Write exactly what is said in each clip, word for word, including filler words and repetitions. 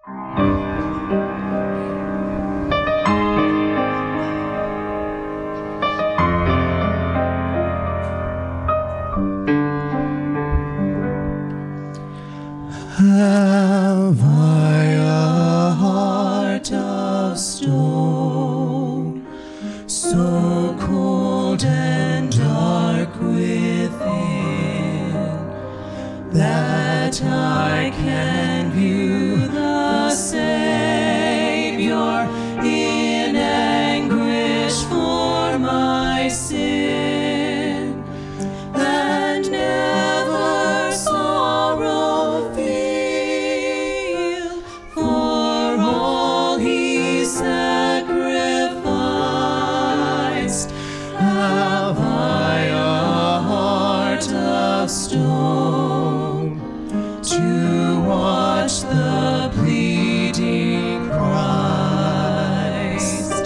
Have I a heart of stone, so cold and dark within, that I can view the Savior in anguish for my sin, and never sorrow feel for all he sacrificed? Have I a heart of stone to watch the bleeding Christ?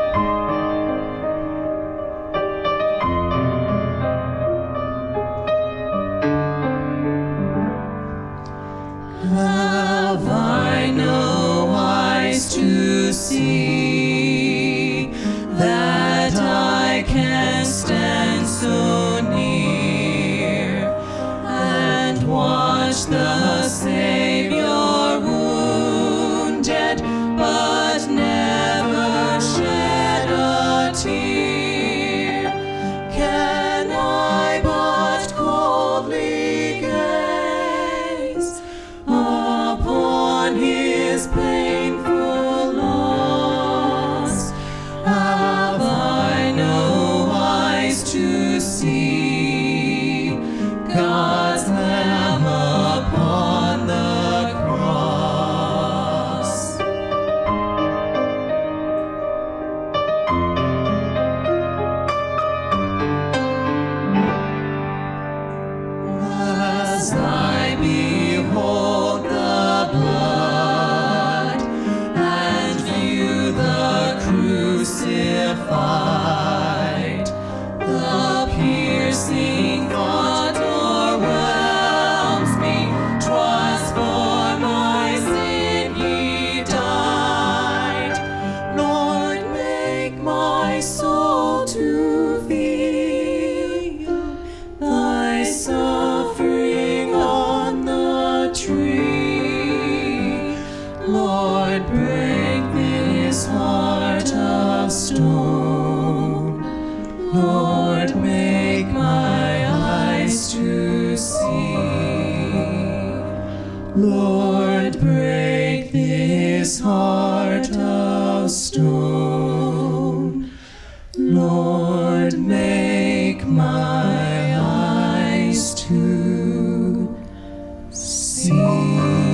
Have I no eyes to see that I can stand so near and watch the Savior wounded, but never shed a tear? Can I but coldly gaze upon his painful loss? Have I no eyes to see God's Lamb upon the cross? As I behold the blood and view the crucified, the piercing thought o'erwhelms me. 'Twas for my sin he died. Lord, make my soul to feel thy suffering on the tree. Lord, break this heart of stone. Lord, make my eyes to see. Lord, break this heart of stone. Lord, make my eyes to see.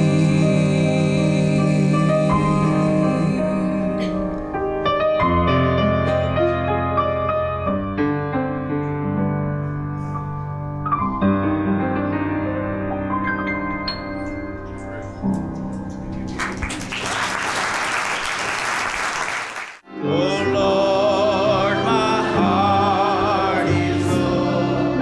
Oh Lord, my heart is full.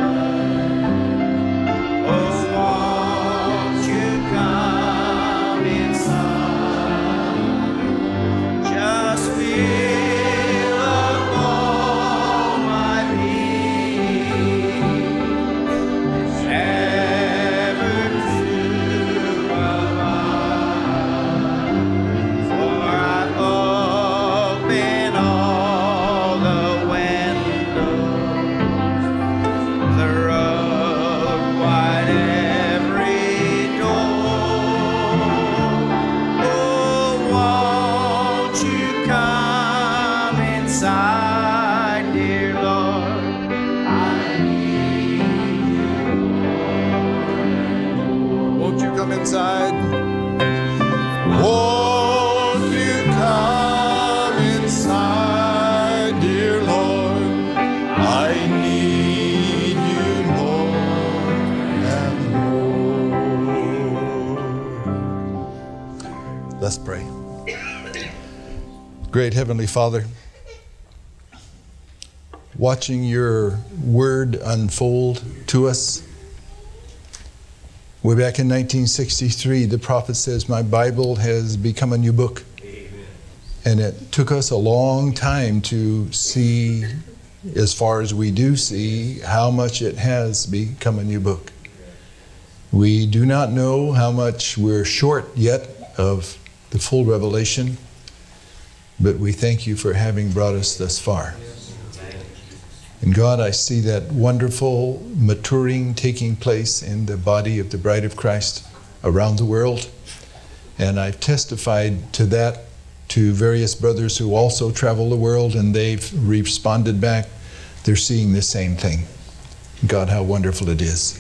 Oh, won't you come inside? Just feel upon my peace, ever to abide. For I've opened all the windows, thrown wide every door. Oh, won't you come inside, dear Lord? I need you. Won't you come inside? Won't you come inside, dear Lord? I need you more and more. Let's pray. Great Heavenly Father, watching your word unfold to us, Way back in nineteen sixty-three, the prophet says, my Bible has become a new book. Amen. And it took us a long time to see, as far as we do see, how much it has become a new book. We do not know how much we're short yet of the full revelation, but we thank you for having brought us thus far. And God, I see that wonderful maturing taking place in the body of the bride of Christ around the world. And I've testified to that to various brothers who also travel the world, and they've responded back. They're seeing the same thing. God, how wonderful it is.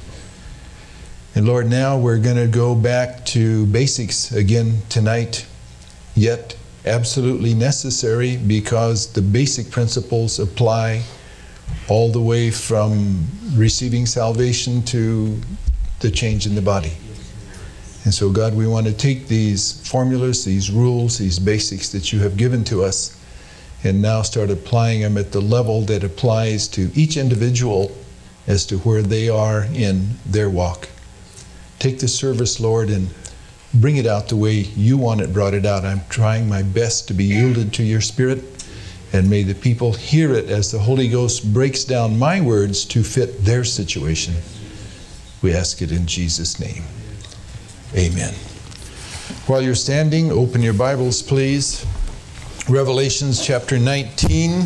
And Lord, now we're going to go back to basics again tonight, yet absolutely necessary, because the basic principles apply all the way from receiving salvation to the change in the body. And so, God, we want to take these formulas, these rules, these basics that you have given to us, and now start applying them at the level that applies to each individual as to where they are in their walk. Take the service, Lord, and bring it out the way you want it brought it out. I'm trying my best to be yielded to your Spirit, and may the people hear it as the Holy Ghost breaks down my words to fit their situation. We ask it in Jesus' name. Amen. While you're standing, open your Bibles, please. Revelations chapter nineteen.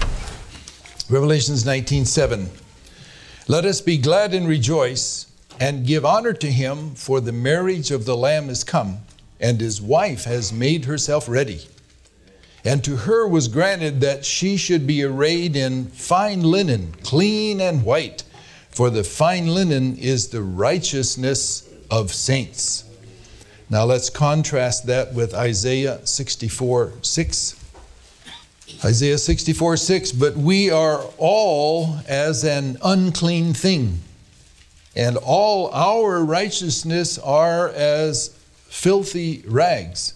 Revelations nineteen seven. Let us be glad and rejoice and give honor to him, for the marriage of the Lamb is come, and his wife has made herself ready. And to her was granted that she should be arrayed in fine linen, clean and white, for the fine linen is the righteousness of saints. Now let's contrast that with Isaiah sixty-four six. Isaiah sixty-four six, but we are all as an unclean thing, and all our righteousness are as filthy rags.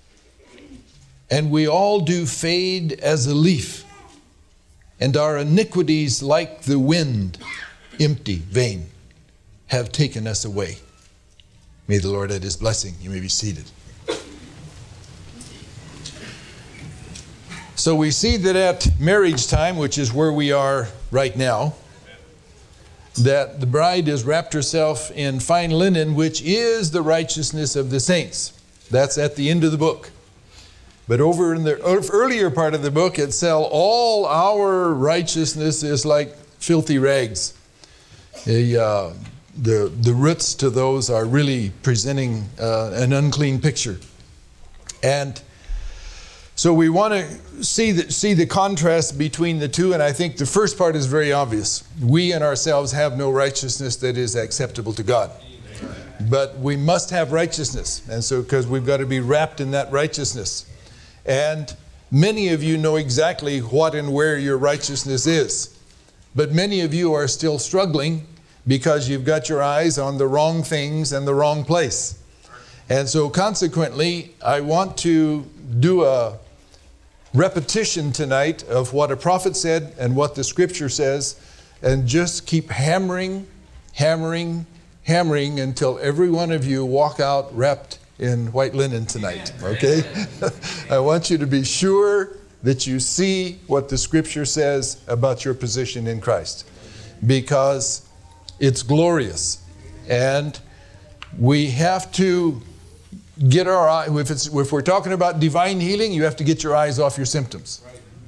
And we all do fade as a leaf, and our iniquities like the wind, empty, vain, have taken us away. May the Lord add his blessing. You may be seated. So we see that at marriage time, which is where we are right now, that the bride has wrapped herself in fine linen, which is the righteousness of the saints. That's at the end of the book. But over in the earlier part of the book, it says all our righteousness is like filthy rags. The, uh, the, the roots to those are really presenting uh, an unclean picture. And so we want to see the, see the contrast between the two, and I think the first part is very obvious. We in ourselves have no righteousness that is acceptable to God. But we must have righteousness, and so because we've got to be wrapped in that righteousness. And many of you know exactly what and where your righteousness is. But many of you are still struggling because you've got your eyes on the wrong things and the wrong place. And so consequently, I want to do a repetition tonight of what a prophet said and what the scripture says, and just keep hammering, hammering, hammering until every one of you walk out wrapped in white linen tonight, okay? I want you to be sure that you see what the scripture says about your position in Christ, because it's glorious. And we have to get our eye, if, it's, if we're talking about divine healing, you have to get your eyes off your symptoms.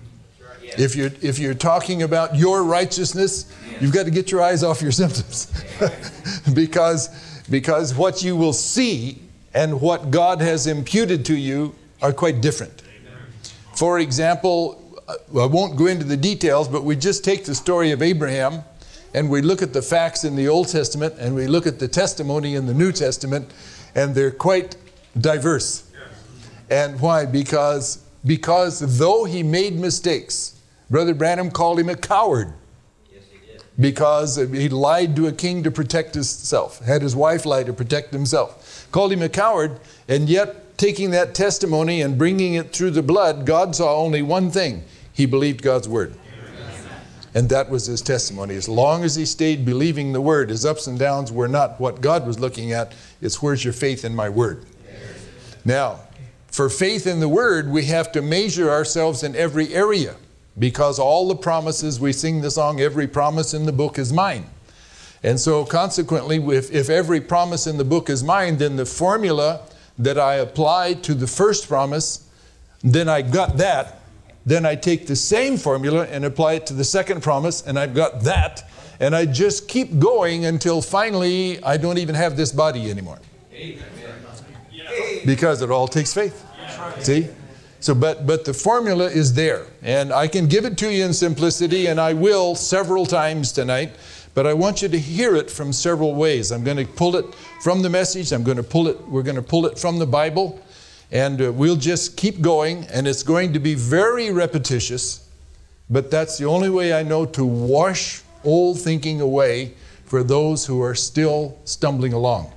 If you're, if you're talking about your righteousness, you've got to get your eyes off your symptoms. because, because what you will see and what God has imputed to you are quite different. For example, I won't go into the details, but we just take the story of Abraham and we look at the facts in the Old Testament and we look at the testimony in the New Testament, and they're quite diverse. And why? Because, because though he made mistakes, Brother Branham called him a coward. Yes, he did. Because he lied to a king to protect himself, had his wife lie to protect himself. Called him a coward, and yet taking that testimony and bringing it through the blood, God saw only one thing. He believed God's word. Amen. And that was his testimony. As long as he stayed believing the word, his ups and downs were not what God was looking at. It's where's your faith in my word? Now, for faith in the word, we have to measure ourselves in every area, because all the promises, we sing the song, every promise in the book is mine. And so consequently, if, if every promise in the book is mine, then the formula that I applied to the first promise, then I got that. Then I take the same formula and apply it to the second promise, and I've got that. And I just keep going until finally I don't even have this body anymore. Amen. Because it all takes faith. See? So, but, but the formula is there. And I can give it to you in simplicity, and I will several times tonight. But I want you to hear it from several ways. I'm going to pull it from the message. I'm going to pull it, we're going to pull it from the Bible. And uh, we'll just keep going, and it's going to be very repetitious, but that's the only way I know to wash old thinking away for those who are still stumbling along.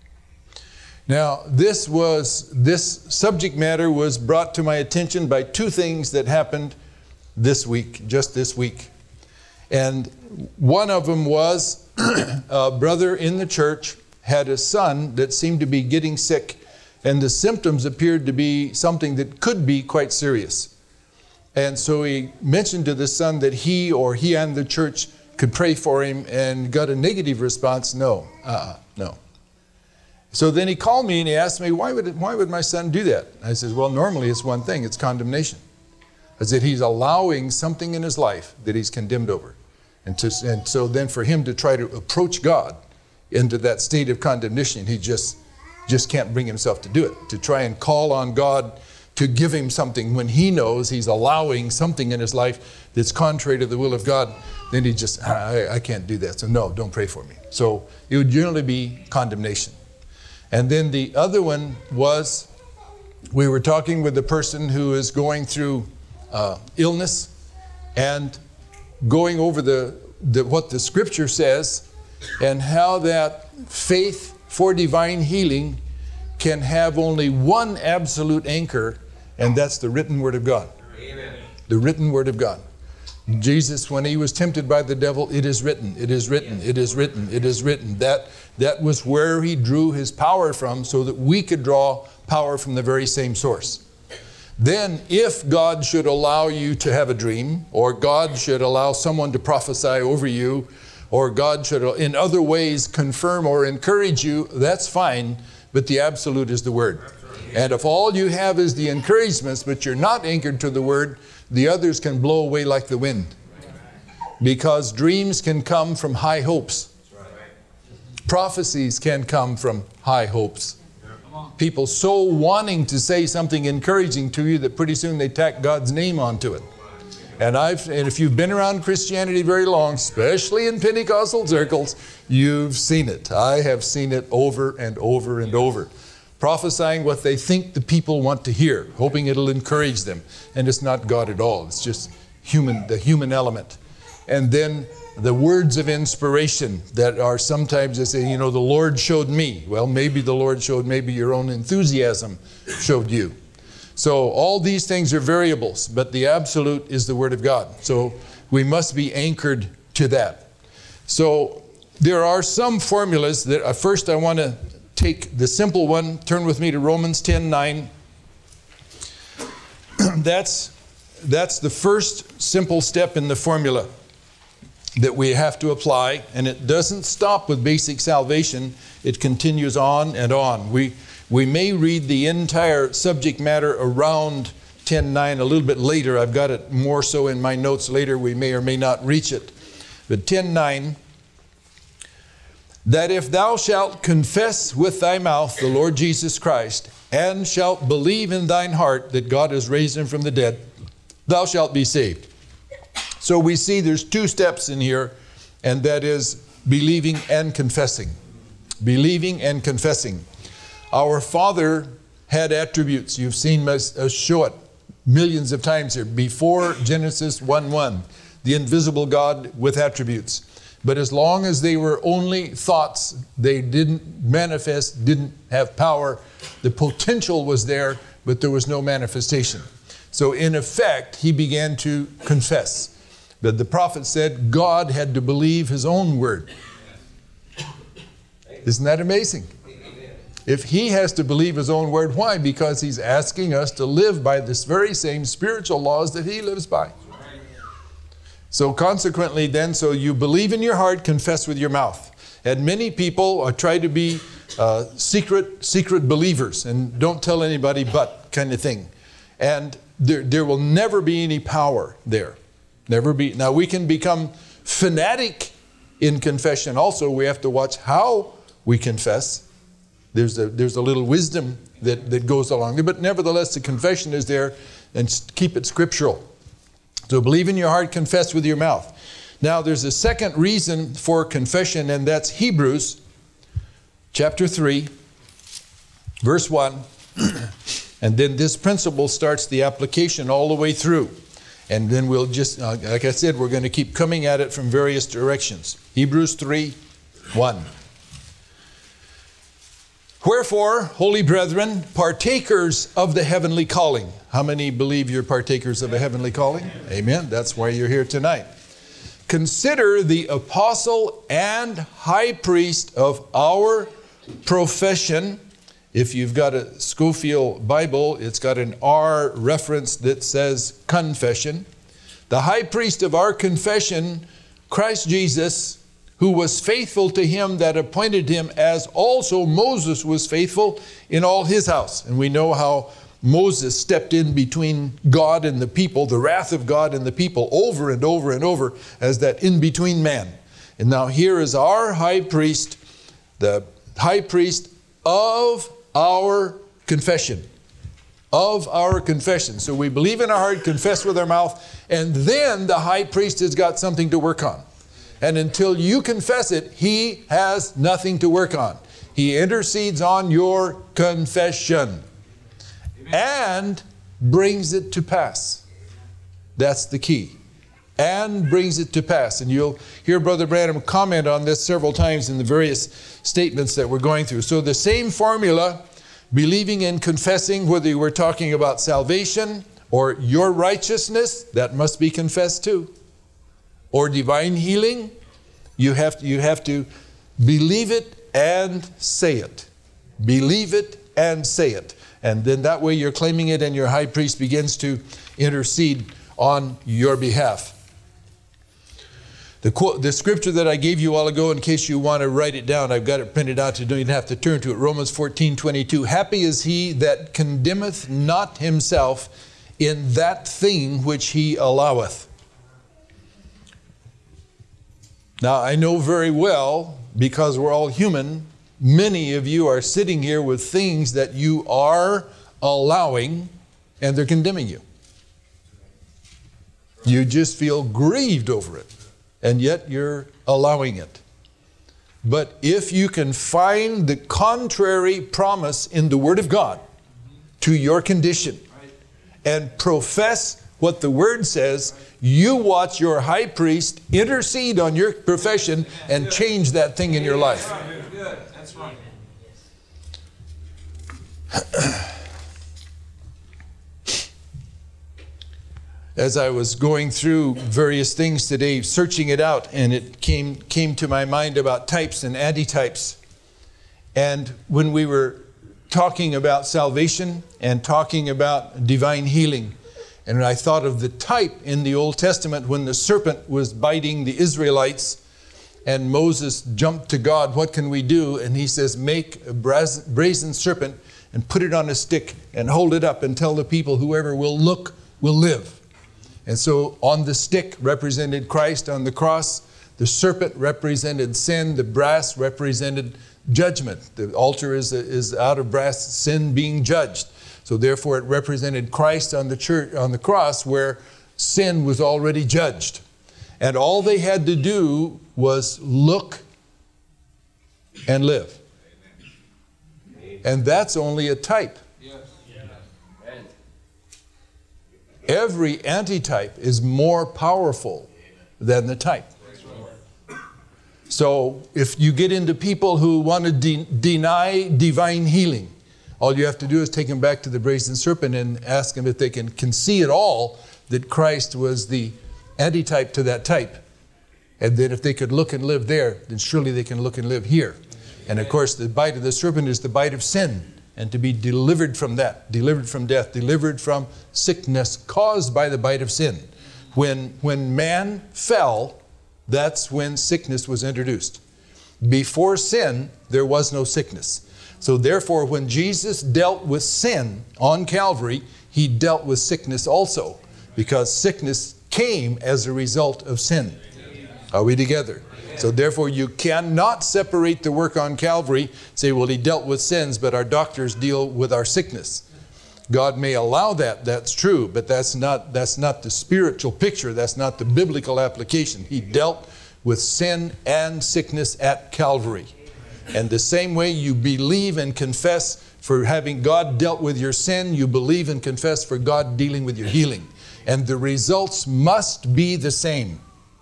Now, this was, this subject matter was brought to my attention by two things that happened this week, just this week. And one of them was a brother in the church had a son that seemed to be getting sick. And the symptoms appeared to be something that could be quite serious. And so he mentioned to the son that he or he and the church could pray for him, and got a negative response. No, uh-uh, no. So then he called me and he asked me, why would, why would my son do that? I said, well, normally it's one thing, it's condemnation. I said, he's allowing something in his life that he's condemned over. And, to, and so then for him to try to approach God into that state of condemnation, he just just can't bring himself to do it, to try and call on God to give him something when he knows he's allowing something in his life that's contrary to the will of God. Then he just, I, I can't do that. So no, don't pray for me. So it would generally be condemnation. And then the other one was, we were talking with the person who is going through uh, illness and going over the, the what the scripture says and how that faith for divine healing can have only one absolute anchor, and that's the written word of God. Amen. The written word of God. Jesus, when he was tempted by the devil, it is written, it is written, it is written, it is written. That, that was where he drew his power from, so that we could draw power from the very same source. Then if God should allow you to have a dream, or God should allow someone to prophesy over you, or God should in other ways confirm or encourage you, that's fine, but the absolute is the word. And if all you have is the encouragements, but you're not anchored to the word, the others can blow away like the wind. Because dreams can come from high hopes. Prophecies can come from high hopes. People so wanting to say something encouraging to you that pretty soon they tack God's name onto it. And I've, and if you've been around Christianity very long, especially in Pentecostal circles, you've seen it. I have seen it over and over and over. Prophesying what they think the people want to hear, hoping it'll encourage them. And it's not God at all. It's just human, the human element. And then the words of inspiration that are sometimes they say, you know, the Lord showed me. Well, maybe the Lord showed, maybe your own enthusiasm showed you. So all these things are variables, but the absolute is the Word of God. So we must be anchored to that. So there are some formulas that uh, first I want to take the simple one. Turn with me to Romans ten nine. That's, that's the first simple step in the formula that we have to apply. And it doesn't stop with basic salvation. It continues on and on. We We may read the entire subject matter around ten nine a little bit later. I've got it more so in my notes later. We may or may not reach it. But ten nine, that if thou shalt confess with thy mouth the Lord Jesus Christ, and shalt believe in thine heart that God has raised him from the dead, thou shalt be saved. So we see there's two steps in here, and that is believing and confessing. Believing and confessing. Our Father had attributes. You've seen us show it millions of times here. Before Genesis one one, the invisible God with attributes. But as long as they were only thoughts, they didn't manifest, didn't have power. The potential was there, but there was no manifestation. So in effect, he began to confess. But the prophet said God had to believe his own word. Isn't that amazing? If he has to believe his own word, why? Because he's asking us to live by this very same spiritual laws that he lives by. So consequently then, so you believe in your heart, confess with your mouth. And many people are try to be uh, secret, secret believers and don't tell anybody but kind of thing. And there, there will never be any power there. Never be. Now we can become fanatic in confession also. We have to watch how we confess. There's a, there's a little wisdom that, that goes along there. But nevertheless, the confession is there, and keep it scriptural. So believe in your heart, confess with your mouth. Now there's a second reason for confession, and that's Hebrews chapter three, verse one. And then this principle starts the application all the way through. And then we'll just, uh, like I said, we're going to keep coming at it from various directions. Hebrews three, one. Wherefore, holy brethren, partakers of the heavenly calling. How many believe you're partakers of a heavenly calling? Amen. That's why you're here tonight. Consider the apostle and high priest of our profession. If you've got a Scofield Bible, it's got an R reference that says confession. The high priest of our confession, Christ Jesus, who was faithful to him that appointed him, as also Moses was faithful in all his house. And we know how Moses stepped in between God and the people, the wrath of God and the people, over and over and over as that in-between man. And now here is our high priest, the high priest of our confession. Of our confession. So we believe in our heart, confess with our mouth, and then the high priest has got something to work on. And until you confess it, he has nothing to work on. He intercedes on your confession. Amen. And brings it to pass. That's the key. And brings it to pass. And you'll hear Brother Branham comment on this several times in the various statements that we're going through. So the same formula, believing and confessing, whether you were talking about salvation or your righteousness, that must be confessed too. Or divine healing, you have to, you have to believe it and say it. Believe it and say it. And then that way you're claiming it, and your high priest begins to intercede on your behalf. The quote, the scripture that I gave you a while ago, in case you want to write it down, I've got it printed out, so you don't have to turn to it. Romans fourteen twenty-two. Happy is he that condemneth not himself in that thing which he alloweth. Now, I know very well, because we're all human, many of you are sitting here with things that you are allowing, and they're condemning you. You just feel grieved over it, and yet you're allowing it. But if you can find the contrary promise in the Word of God to your condition and profess what the Word says, you watch your high priest intercede on your profession and change that thing in your life. That's right. As I was going through various things today, searching it out, and it came came to my mind about types and antitypes. And when we were talking about salvation and talking about divine healing, and I thought of the type in the Old Testament when the serpent was biting the Israelites, and Moses jumped to God, what can we do? And he says, make a brazen serpent and put it on a stick and hold it up and tell the people, whoever will look will live. And so on the stick represented Christ on the cross. The serpent represented sin. The brass represented judgment. The altar is, is out of brass, sin being judged. So therefore it represented Christ on the church, on the cross, where sin was already judged. And all they had to do was look and live. And that's only a type. Every antitype is more powerful than the type. So if you get into people who want to de- deny divine healing, all you have to do is take them back to the brazen serpent and ask them if they can, can see at all that Christ was the antitype to that type. And then if they could look and live there, then surely they can look and live here. And of course, the bite of the serpent is the bite of sin. And to be delivered from that, delivered from death, delivered from sickness caused by the bite of sin. When, when man fell, that's when sickness was introduced. Before sin, there was no sickness. So therefore, when Jesus dealt with sin on Calvary, he dealt with sickness also, because sickness came as a result of sin. Are we together? So therefore, you cannot separate the work on Calvary, say, well, he dealt with sins, but our doctors deal with our sickness. God may allow that, that's true, but that's not, that's not the spiritual picture. That's not the biblical application. He dealt with sin and sickness at Calvary. And the same way you believe and confess for having God dealt with your sin, you believe and confess for God dealing with your healing. And the results must be the same.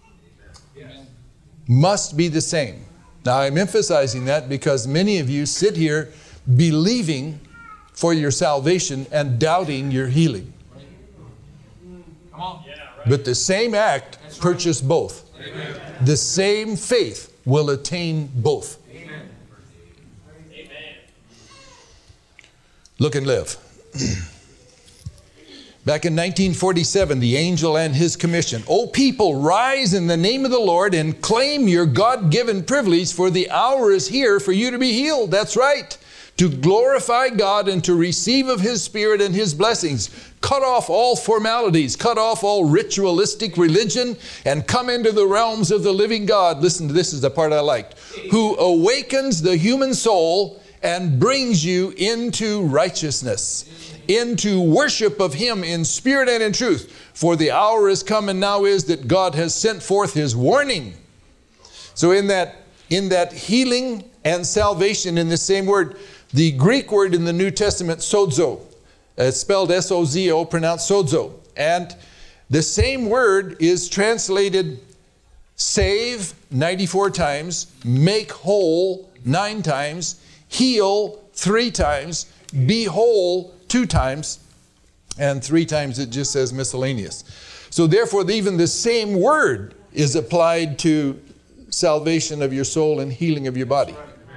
Must be the same. Now I'm emphasizing that because many of you sit here believing for your salvation and doubting your healing. Come on. Yeah, right. But the same act purchased both. Amen. The same faith will attain both. Amen. Amen. Look and live. Back in nineteen forty-seven, the angel and his commission. O people, rise in the name of the Lord and claim your God-given privilege, for the hour is here for you to be healed. That's right. To glorify God and to receive of His Spirit and His blessings. Cut off all formalities, cut off all ritualistic religion, and come into the realms of the living God. Listen to this, is the part I liked. Who awakens the human soul and brings you into righteousness, into worship of Him in spirit and in truth. For the hour is come and now is that God has sent forth His warning. So in that, in that healing and salvation, in the same word, the Greek word in the New Testament, sozo, it's spelled S O Z O, pronounced sozo. And the same word is translated save ninety-four times, make whole nine times, heal three times, be whole two times, and three times it just says miscellaneous. So therefore, even the same word is applied to salvation of your soul and healing of your body.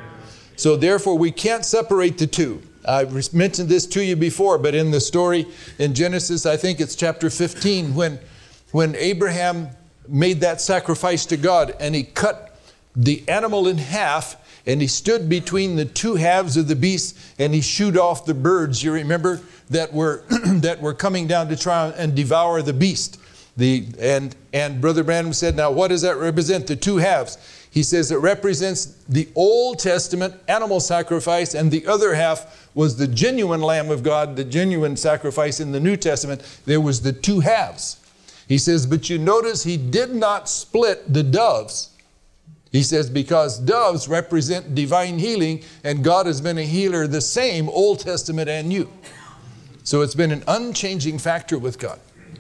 So therefore, we can't separate the two. I've mentioned this to you before, but in the story in Genesis, I think it's chapter fifteen, when, when Abraham made that sacrifice to God and he cut the animal in half, and he stood between the two halves of the beast, and he shoot off the birds, you remember, that were that were coming down to try and devour the beast. The and and Brother Branham said, now what does that represent? The two halves. He says it represents the Old Testament animal sacrifice, and the other half was the genuine Lamb of God, the genuine sacrifice in the New Testament. There was the two halves. He says, but you notice he did not split the doves. He says, because doves represent divine healing, and God has been a healer the same Old Testament and New. So it's been an unchanging factor with God.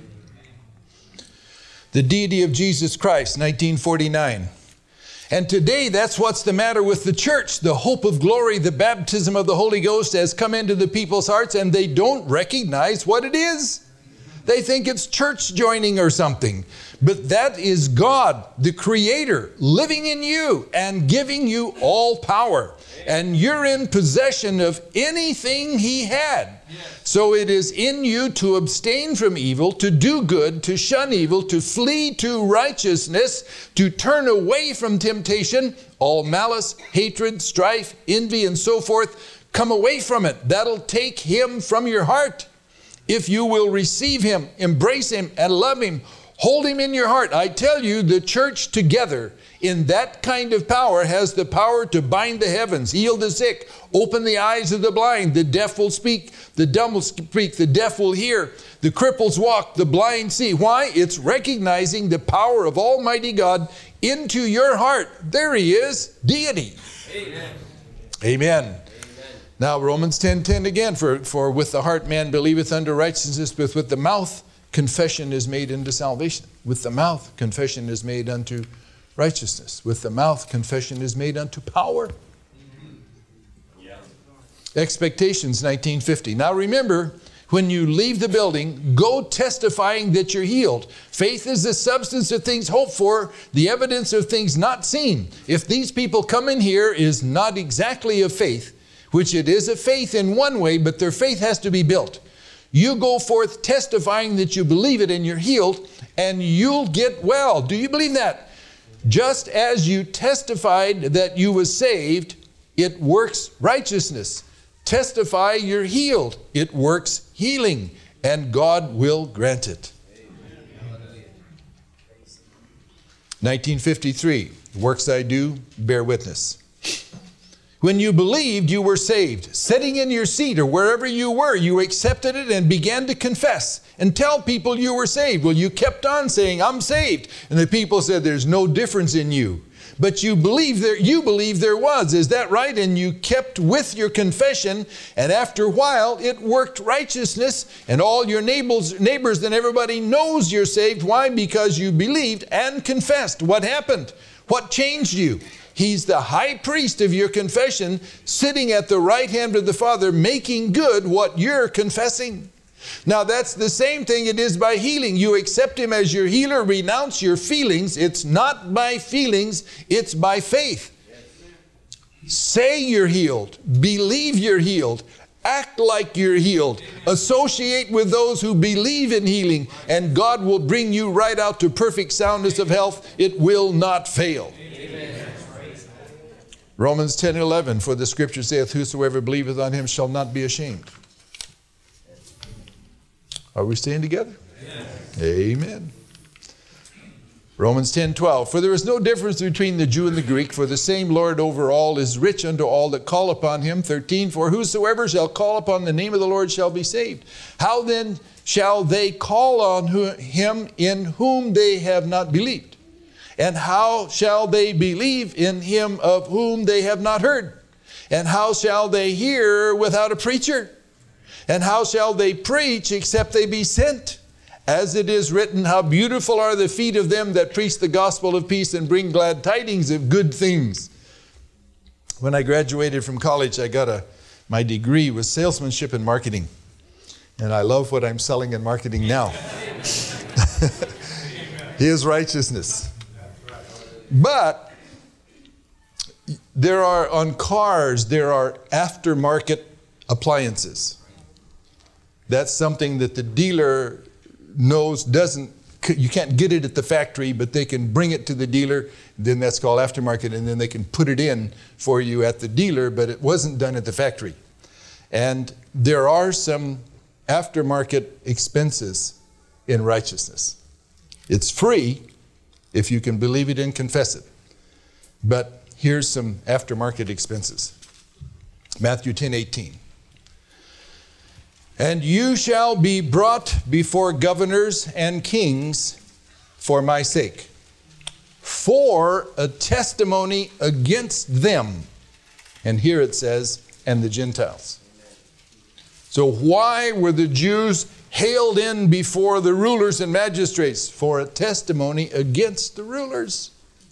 The deity of Jesus Christ, nineteen forty-nine. And today, that's what's the matter with the church. The hope of glory, the baptism of the Holy Ghost has come into the people's hearts, and they don't recognize what it is. They think it's church joining or something. But that is God, the Creator, living in you and giving you all power. And you're in possession of anything He had. So it is in you to abstain from evil, to do good, to shun evil, to flee to righteousness, to turn away from temptation, all malice, hatred, strife, envy, and so forth. Come away from it. That'll take Him from your heart. If you will receive Him, embrace Him, and love Him, hold Him in your heart. I tell you, the church together in that kind of power has the power to bind the heavens, heal the sick, open the eyes of the blind. The deaf will speak, the dumb will speak, the deaf will hear, the cripples walk, the blind see. Why? It's recognizing the power of Almighty God into your heart. There He is, deity. Amen. Amen. Now Romans ten ten again, for, for with the heart man believeth unto righteousness, but with the mouth confession is made unto salvation. With the mouth confession is made unto righteousness. With the mouth confession is made unto power. Mm-hmm. Yeah. Expectations, nineteen fifty. Now remember, when you leave the building, go testifying that you're healed. Faith is the substance of things hoped for, the evidence of things not seen. If these people come in here is not exactly of faith, which it is a faith in one way, but their faith has to be built. You go forth testifying that you believe it and you're healed, and you'll get well. Do you believe that? Just as you testified that you was saved, it works righteousness. Testify you're healed. It works healing, and God will grant it. nineteen fifty-three, works I do, bear witness. When you believed, you were saved. Sitting in your seat or wherever you were, you accepted it and began to confess and tell people you were saved. Well, you kept on saying, I'm saved. And the people said, there's no difference in you. But you believe there, you believe there was. Is that right? And you kept with your confession. And after a while, it worked righteousness. And all your neighbors, neighbors and everybody knows you're saved. Why? Because you believed and confessed. What happened? What changed you? He's the high priest of your confession, sitting at the right hand of the Father, making good what you're confessing. Now that's the same thing it is by healing. You accept Him as your healer, renounce your feelings. It's not by feelings, it's by faith. Say you're healed. Believe you're healed. Act like you're healed. Associate with those who believe in healing, and God will bring you right out to perfect soundness of health. It will not fail. Amen. Romans ten eleven, for the scripture saith, whosoever believeth on Him shall not be ashamed. Are we staying together? Amen. Amen. Romans ten twelve, for there is no difference between the Jew and the Greek, for the same Lord over all is rich unto all that call upon Him. thirteen, for whosoever shall call upon the name of the Lord shall be saved. How then shall they call on Him in whom they have not believed? And how shall they believe in Him of whom they have not heard? And how shall they hear without a preacher? And how shall they preach except they be sent? As it is written, how beautiful are the feet of them that preach the gospel of peace and bring glad tidings of good things. When I graduated from college, I got a, my degree was salesmanship and marketing. And I love what I'm selling in marketing now. His righteousness. But there are, on cars, there are aftermarket appliances. That's something that the dealer knows doesn't, you can't get it at the factory, but they can bring it to the dealer. Then that's called aftermarket, and then they can put it in for you at the dealer, but it wasn't done at the factory. And there are some aftermarket expenses in righteousness. It's free if you can believe it and confess it. But here's some aftermarket expenses. Matthew ten eighteen. And you shall be brought before governors and kings for my sake, for a testimony against them. And here it says, and the Gentiles. So why were the Jews hailed in before the rulers and magistrates? For a testimony against the rulers.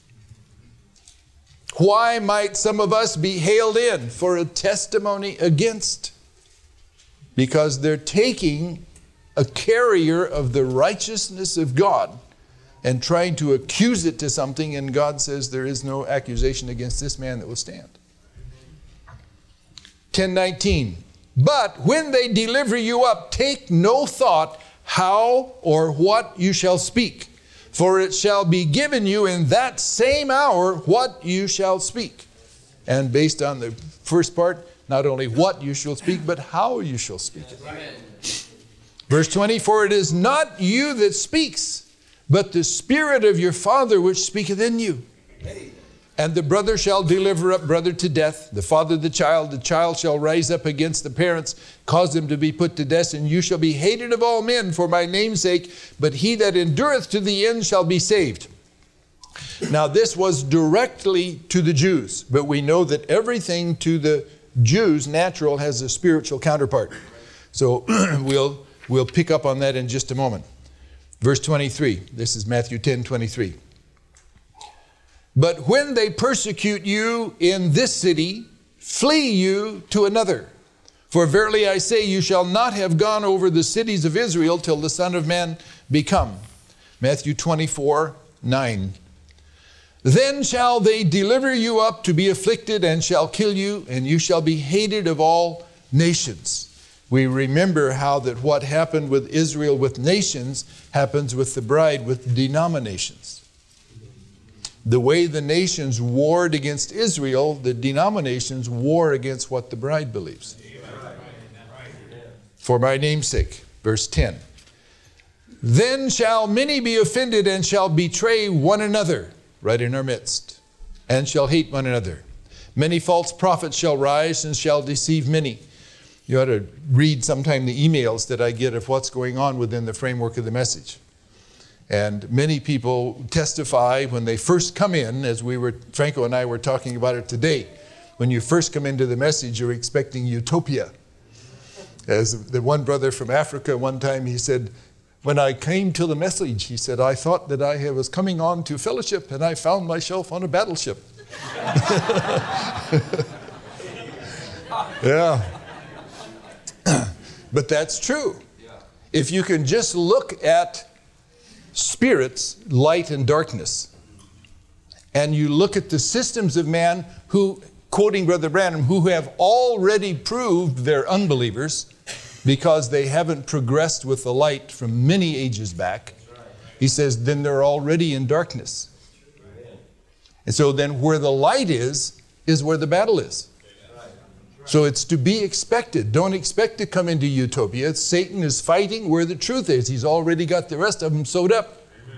Why might some of us be hailed in? For a testimony against. Because they're taking a carrier of the righteousness of God and trying to accuse it to something, and God says there is no accusation against this man that will stand. ten nineteen. But when they deliver you up, take no thought how or what you shall speak, for it shall be given you in that same hour what you shall speak. And based on the first part, not only what you shall speak, but how you shall speak it. Amen. Verse twenty, for it is not you that speaks, but the Spirit of your Father which speaketh in you. And the brother shall deliver up brother to death, the father the child, the child shall rise up against the parents, cause them to be put to death, and you shall be hated of all men for my name's sake, but he that endureth to the end shall be saved. Now this was directly to the Jews, but we know that everything to the Jews, natural, has a spiritual counterpart. So we'll, we'll pick up on that in just a moment. Verse twenty-three, this is Matthew ten twenty-three. But when they persecute you in this city, flee you to another. For verily I say, you shall not have gone over the cities of Israel till the Son of Man be come. Matthew twenty-four, nine. Then shall they deliver you up to be afflicted, and shall kill you, and you shall be hated of all nations. We remember how that what happened with Israel with nations happens with the bride with denominations. The way the nations warred against Israel, the denominations war against what the bride believes. For my name's sake, verse ten. Then shall many be offended and shall betray one another, right in our midst, and shall hate one another. Many false prophets shall rise and shall deceive many. You ought to read sometime the emails that I get of what's going on within the framework of the message. And many people testify when they first come in, as we were, Franco and I were talking about it today. When you first come into the message, you're expecting utopia. As the one brother from Africa, one time he said, when I came to the message, he said, I thought that I was coming on to fellowship, and I found myself on a battleship. Yeah. But that's true. If you can just look at spirits, light and darkness, and you look at the systems of man who, quoting Brother Branham, who have already proved they're unbelievers because they haven't progressed with the light from many ages back, he says, then they're already in darkness. And so then where the light is, is where the battle is. So it's to be expected. Don't expect to come into utopia. Satan is fighting where the truth is. He's already got the rest of them sewed up.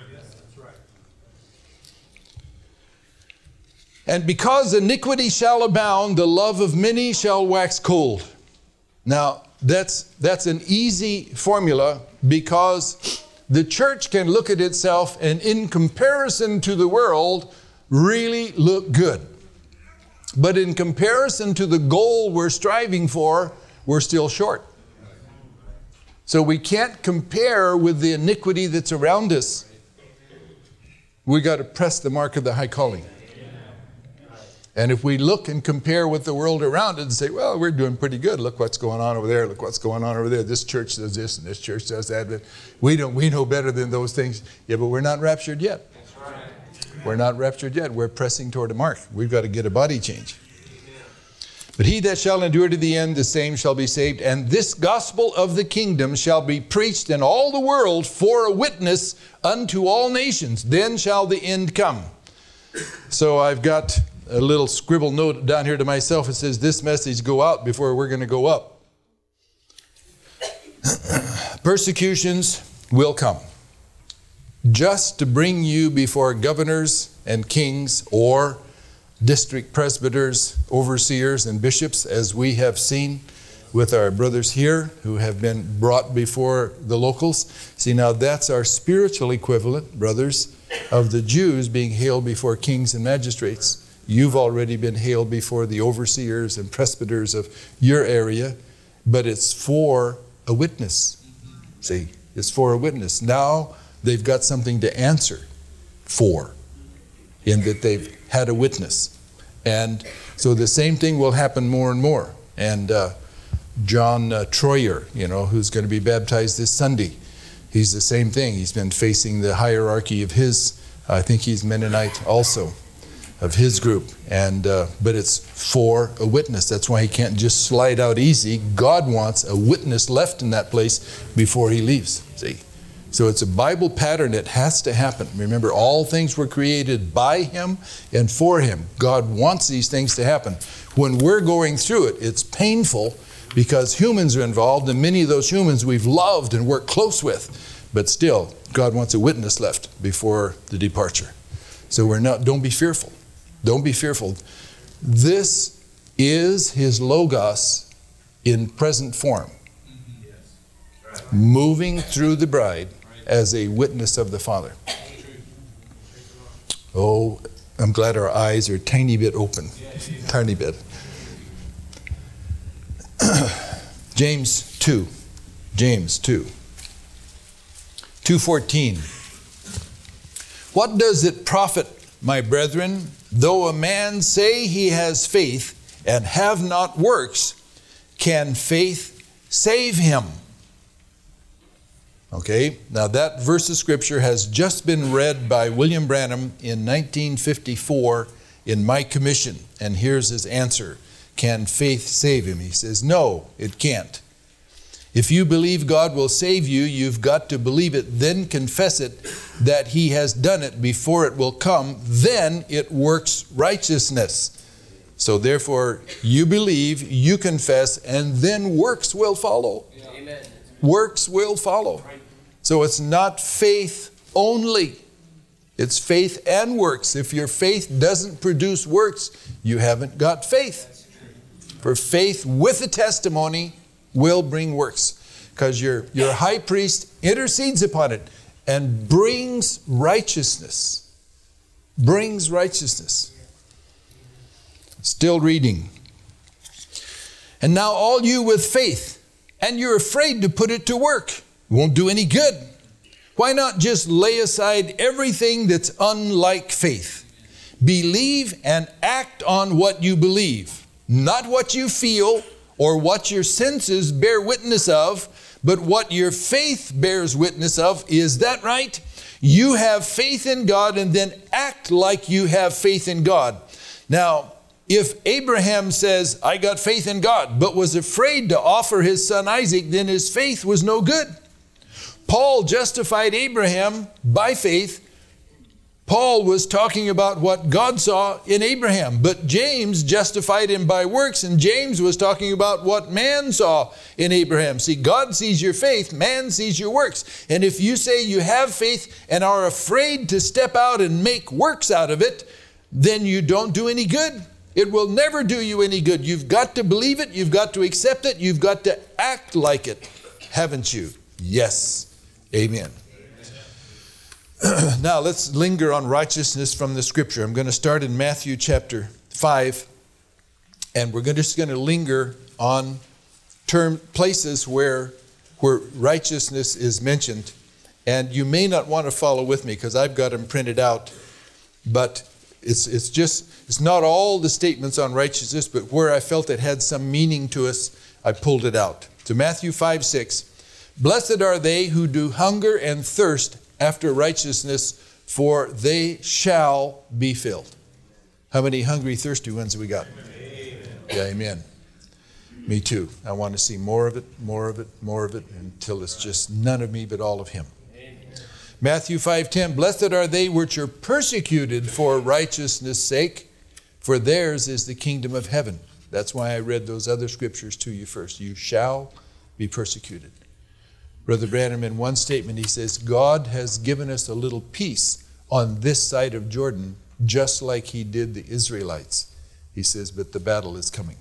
And because iniquity shall abound, the love of many shall wax cold. Now, that's, that's an easy formula because the church can look at itself and in comparison to the world, really look good. But in comparison to the goal we're striving for, we're still short. So we can't compare with the iniquity that's around us. We got to press the mark of the high calling. And if we look and compare with the world around it and say, well, we're doing pretty good. Look what's going on over there. Look what's going on over there. This church does this and this church does that. But we don't, we know better than those things. Yeah, but we're not raptured yet. We're not raptured yet. We're pressing toward a mark. We've got to get a body change. But he that shall endure to the end, the same shall be saved. And this gospel of the kingdom shall be preached in all the world for a witness unto all nations. Then shall the end come. So I've got a little scribble note down here to myself. It says, this message go out before we're going to go up. Persecutions will come. Just to bring you before governors and kings or district presbyters, overseers, and bishops, as we have seen with our brothers here who have been brought before the locals. See, now that's our spiritual equivalent, brothers, of the Jews being hailed before kings and magistrates. You've already been hailed before the overseers and presbyters of your area, but it's for a witness. See, it's for a witness. Now they've got something to answer for, in that they've had a witness. And so the same thing will happen more and more. And uh, John uh, Troyer, you know, who's going to be baptized this Sunday, he's the same thing. He's been facing the hierarchy of his, I think he's Mennonite also, of his group. And uh, but it's for a witness. That's why he can't just slide out easy. God wants a witness left in that place before he leaves. See? So it's a Bible pattern. It has to happen. Remember, all things were created by him and for him. God wants these things to happen. When we're going through it, it's painful because humans are involved, and many of those humans we've loved and worked close with. But still, God wants a witness left before the departure. So we're not, don't be fearful. Don't be fearful. This is his Logos in present form, moving through the bride as a witness of the Father. Oh, I'm glad our eyes are a tiny bit open. Tiny bit. James two. James two. two fourteen. What does it profit, my brethren, though a man say he has faith and have not works? can faith save him? Okay, now that verse of Scripture has just been read by William Branham in nineteen fifty-four in My Commission. And here's his answer. Can faith save him? He says, no, it can't. If you believe God will save you, you've got to believe it, then confess it, that he has done it before it will come. Then it works righteousness. So therefore, you believe, you confess, and then works will follow. Amen. Works will follow. So it's not faith only. It's faith and works. If your faith doesn't produce works, you haven't got faith. For faith with a testimony will bring works. Because your, your high priest intercedes upon it and brings righteousness. Brings righteousness. Still reading. And now all you with faith, and you're afraid to put it to work. It won't do any good. Why not just lay aside everything that's unlike faith? Believe and act on what you believe, not what you feel or what your senses bear witness of, but what your faith bears witness of. Is that right? You have faith in God and then act like you have faith in God. Now, if Abraham says, I got faith in God, but was afraid to offer his son Isaac, then his faith was no good. Paul justified Abraham by faith. Paul was talking about what God saw in Abraham, but James justified him by works, and James was talking about what man saw in Abraham. See, God sees your faith, man sees your works. And if you say you have faith and are afraid to step out and make works out of it, then you don't do any good. It will never do you any good. You've got to believe it, you've got to accept it, you've got to act like it, haven't you? Yes. Amen. Now let's linger on righteousness from the Scripture. I'm going to start in Matthew chapter five, and we're just going to linger on term places where, where righteousness is mentioned. And you may not want to follow with me because I've got them printed out, but it's it's just it's not all the statements on righteousness, but where I felt it had some meaning to us, I pulled it out. So Matthew five six. Blessed are they who do hunger and thirst after righteousness, for they shall be filled. How many hungry, thirsty ones have we got? Amen. Yeah, amen. Me too. I want to see more of it, more of it, more of it, until it's just none of me but all of him. Amen. Matthew five ten, blessed are they which are persecuted for righteousness' sake, for theirs is the kingdom of heaven. That's why I read those other scriptures to you first. You shall be persecuted. Brother Branham, in one statement, he says, God has given us a little peace on this side of Jordan, just like he did the Israelites. He says, but the battle is coming.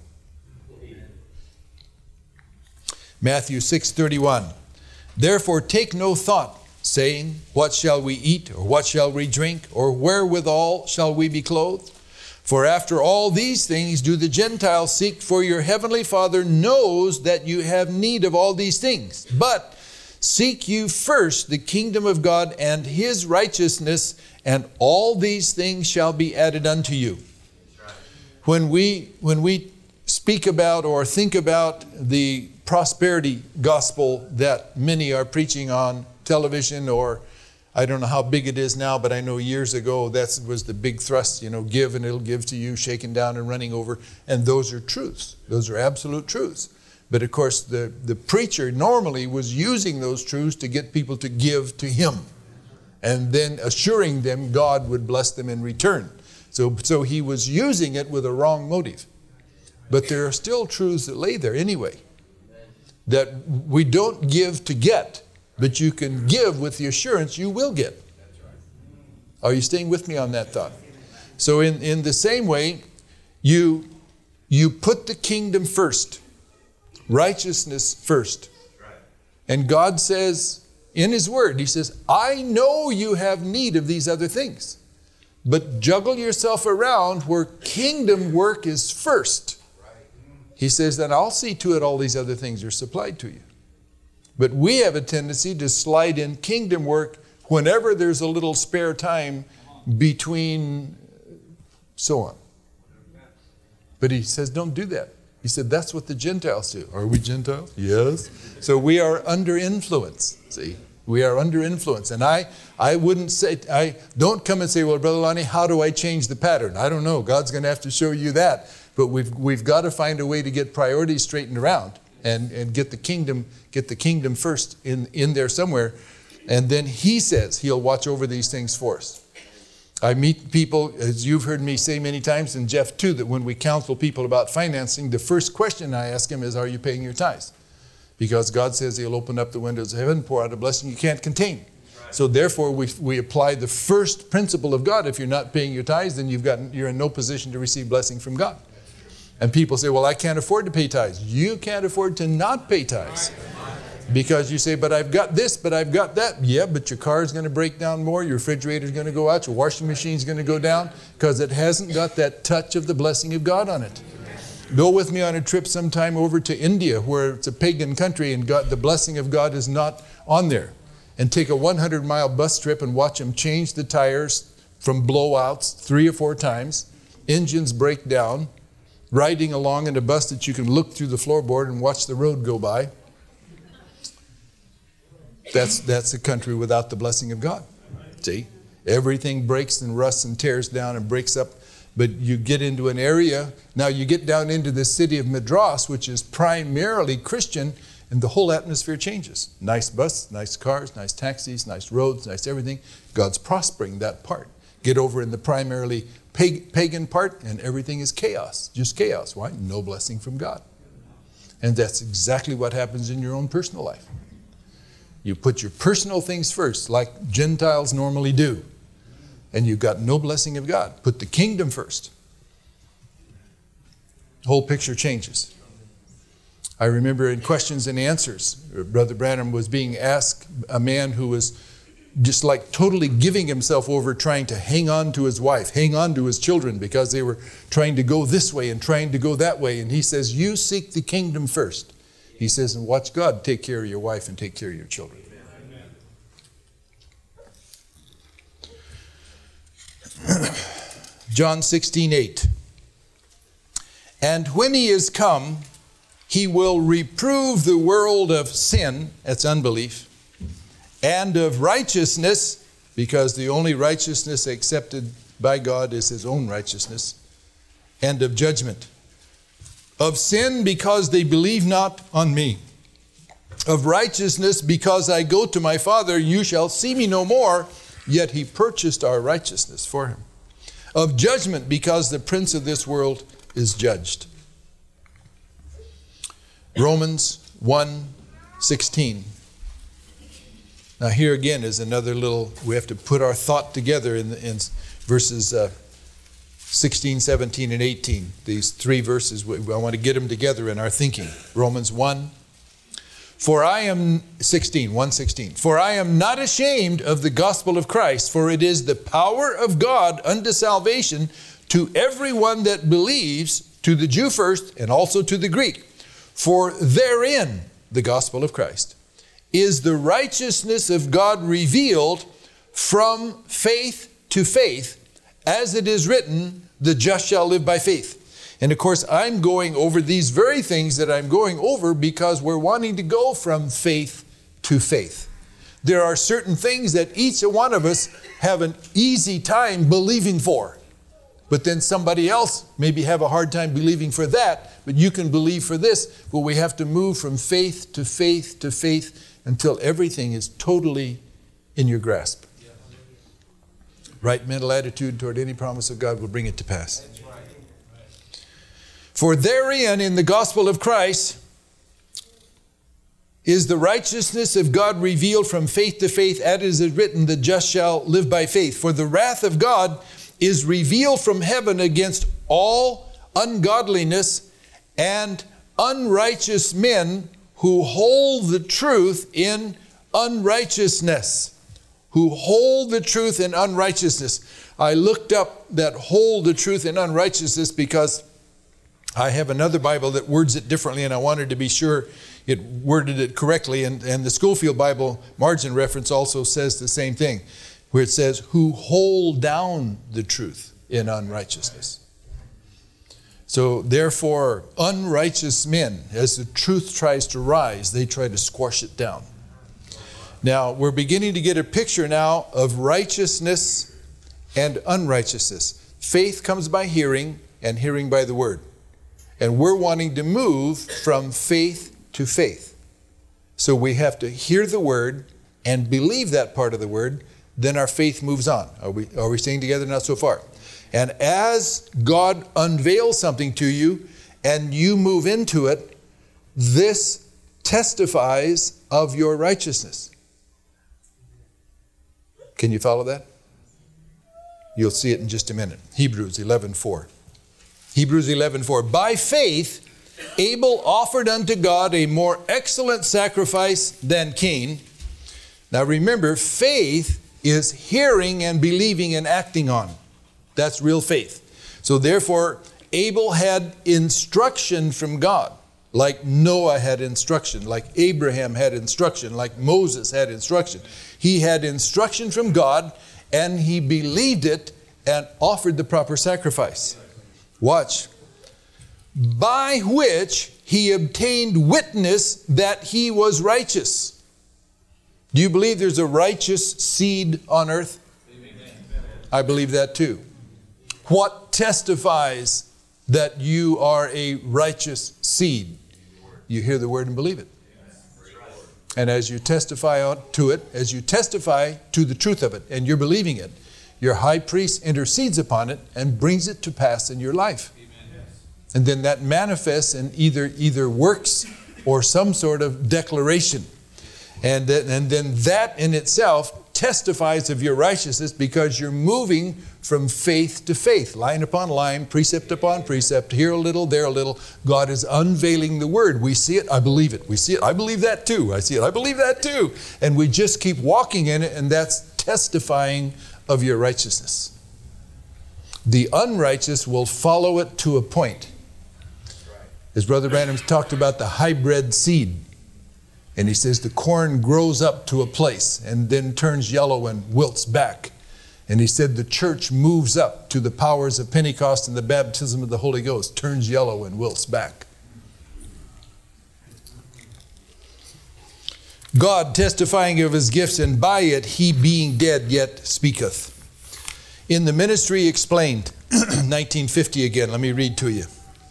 Matthew six thirty-one, therefore take no thought, saying, what shall we eat, or what shall we drink, or wherewithal shall we be clothed? For after all these things do the Gentiles seek, for your heavenly Father knows that you have need of all these things. But seek you first the kingdom of God and his righteousness, and all these things shall be added unto you. When we, when we speak about or think about the prosperity gospel that many are preaching on television, or I don't know how big it is now, but I know years ago that was the big thrust, you know, give and it'll give to you, shaken down and running over. And those are truths. Those are absolute truths. But of course, the, the preacher normally was using those truths to get people to give to him, and then assuring them God would bless them in return. So, so he was using it with a wrong motive. But there are still truths that lay there anyway, that we don't give to get, but you can give with the assurance you will get. Are you staying with me on that thought? So in, in the same way, you, you put the kingdom first. Righteousness first. And God says in his word, he says, I know you have need of these other things, but juggle yourself around where kingdom work is first. He says, then I'll see to it all these other things are supplied to you. But we have a tendency to slide in kingdom work whenever there's a little spare time between so on. But he says, don't do that. He said, that's what the Gentiles do. Are we Gentiles? Yes. So we are under influence, see. We are under influence. And I, I wouldn't say, I don't come and say, well, Brother Lonnie, how do I change the pattern? I don't know. God's going to have to show you that. But we've, we've got to find a way to get priorities straightened around and, and get the kingdom, get the kingdom first in, in there somewhere. And then he says he'll watch over these things for us. I meet people, as you've heard me say many times, and Jeff too, that when we counsel people about financing, the first question I ask them is, are you paying your tithes? Because God says he'll open up the windows of heaven, pour out a blessing you can't contain. Right. So therefore, we, we apply the first principle of God. If you're not paying your tithes, then you've got, you're in no position to receive blessing from God. And people say, well, I can't afford to pay tithes. You can't afford to not pay tithes. Because you say, but I've got this, but I've got that. Yeah, but your car is going to break down more. Your refrigerator is going to go out. Your washing machine is going to go down because it hasn't got that touch of the blessing of God on it. Go with me on a trip sometime over to India where it's a pagan country and God, the blessing of God is not on there. And take a one hundred mile bus trip and watch them change the tires from blowouts three or four times. Engines break down. Riding along in a bus that you can look through the floorboard and watch the road go by. That's, that's a country without the blessing of God. See? Everything breaks and rusts and tears down and breaks up. But you get into an area, now you get down into the city of Madras, which is primarily Christian, and the whole atmosphere changes. Nice bus, nice cars, nice taxis, nice roads, nice everything. God's prospering that part. Get over in the primarily pagan part, and everything is chaos, just chaos. Why? No blessing from God. And that's exactly what happens in your own personal life. You put your personal things first, like Gentiles normally do. And you've got no blessing of God. Put the kingdom first. The whole picture changes. I remember in questions and answers, Brother Branham was being asked, a man who was just like totally giving himself over, trying to hang on to his wife, hang on to his children, because they were trying to go this way and trying to go that way. And he says, you seek the kingdom first. He says, and watch God take care of your wife and take care of your children. John sixteen eight. And when he is come, he will reprove the world of sin, that's unbelief, and of righteousness, because the only righteousness accepted by God is his own righteousness, and of judgment. Of sin, because they believe not on me. Of righteousness, because I go to my Father, you shall see me no more. Yet he purchased our righteousness for him. Of judgment, because the prince of this world is judged. Romans one sixteen. Now here again is another little, we have to put our thought together in, in verses uh, sixteen, seventeen, and eighteen. These three verses, I want to get them together in our thinking. Romans one. For I am, sixteen, one sixteen. For I am not ashamed of the gospel of Christ, for it is the power of God unto salvation to everyone that believes, to the Jew first, and also to the Greek. For therein, the gospel of Christ, is the righteousness of God revealed from faith to faith, as it is written, the just shall live by faith. And of course, I'm going over these very things that I'm going over because we're wanting to go from faith to faith. There are certain things that each one of us have an easy time believing for. But then somebody else maybe have a hard time believing for that, but you can believe for this. But we have to move from faith to faith to faith until everything is totally in your grasp. Right mental attitude toward any promise of God will bring it to pass. For therein, in the gospel of Christ, is the righteousness of God revealed from faith to faith, as it is written, the just shall live by faith. For the wrath of God is revealed from heaven against all ungodliness and unrighteous men who hold the truth in unrighteousness. Who hold the truth in unrighteousness. I looked up that hold the truth in unrighteousness because I have another Bible that words it differently, and I wanted to be sure it worded it correctly. And, and the Schofield Bible margin reference also says the same thing, where it says, who hold down the truth in unrighteousness. So therefore, unrighteous men, as the truth tries to rise, they try to squash it down. Now, we're beginning to get a picture now of righteousness and unrighteousness. Faith comes by hearing, and hearing by the word. And we're wanting to move from faith to faith. So we have to hear the word and believe that part of the word, then our faith moves on. Are we, are we staying together now so far? And as God unveils something to you and you move into it, this testifies of your righteousness. Can you follow that? You'll see it in just a minute. Hebrews eleven four. Hebrews eleven four. By faith, Abel offered unto God a more excellent sacrifice than Cain. Now remember, faith is hearing and believing and acting on. That's real faith. So therefore, Abel had instruction from God, like Noah had instruction, like Abraham had instruction, like Moses had instruction. He had instruction from God, and he believed it and offered the proper sacrifice. Watch. By which he obtained witness that he was righteous. Do you believe there's a righteous seed on earth? Amen. I believe that too. What testifies that you are a righteous seed? You hear the word and believe it. And as you testify to it, as you testify to the truth of it, and you're believing it, your high priest intercedes upon it and brings it to pass in your life. And then that manifests in either, either works or some sort of declaration. And then, and then that in itself testifies of your righteousness, because you're moving from faith to faith, line upon line, precept upon precept, here a little, there a little. God is unveiling the word. We see it, I believe it. We see it, I believe that too. I see it, I believe that too. And we just keep walking in it, and that's testifying of your righteousness. The unrighteous will follow it to a point. As Brother Branham talked about the hybrid seed. And he says the corn grows up to a place and then turns yellow and wilts back. And he said the church moves up to the powers of Pentecost and the baptism of the Holy Ghost, turns yellow and wilts back. God testifying of his gifts, and by it he being dead yet speaketh. In the Ministry Explained, nineteen fifty again, let me read to you.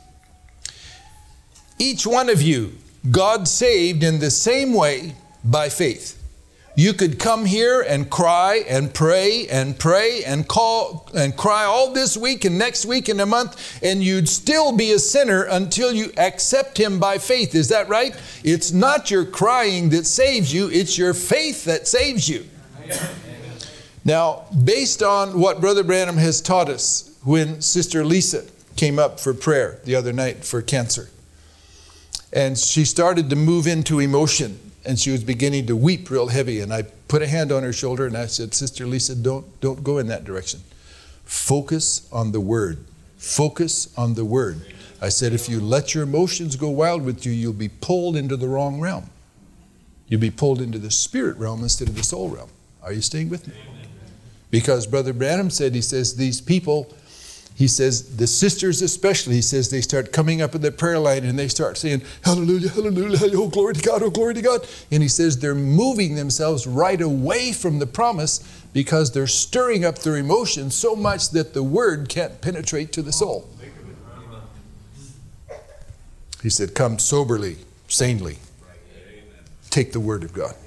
Each one of you, God saved in the same way by faith. You could come here and cry and pray and pray and call and cry all this week and next week and a month, and you'd still be a sinner until you accept him by faith. Is that right? It's not your crying that saves you, it's your faith that saves you. Now, based on what Brother Branham has taught us, when Sister Lisa came up for prayer the other night for cancer, and she started to move into emotion, and she was beginning to weep real heavy. And I put a hand on her shoulder and I said, Sister Lisa, don't, don't go in that direction. Focus on the word. Focus on the word. I said, if you let your emotions go wild with you, you'll be pulled into the wrong realm. You'll be pulled into the spirit realm instead of the soul realm. Are you staying with me? Because Brother Branham said, he says, these people, he says, the sisters especially, he says, they start coming up in the prayer line and they start saying, hallelujah, hallelujah, oh glory to God, oh glory to God. And he says they're moving themselves right away from the promise because they're stirring up their emotions so much that the word can't penetrate to the soul. He said, come soberly, sanely. Take the word of God.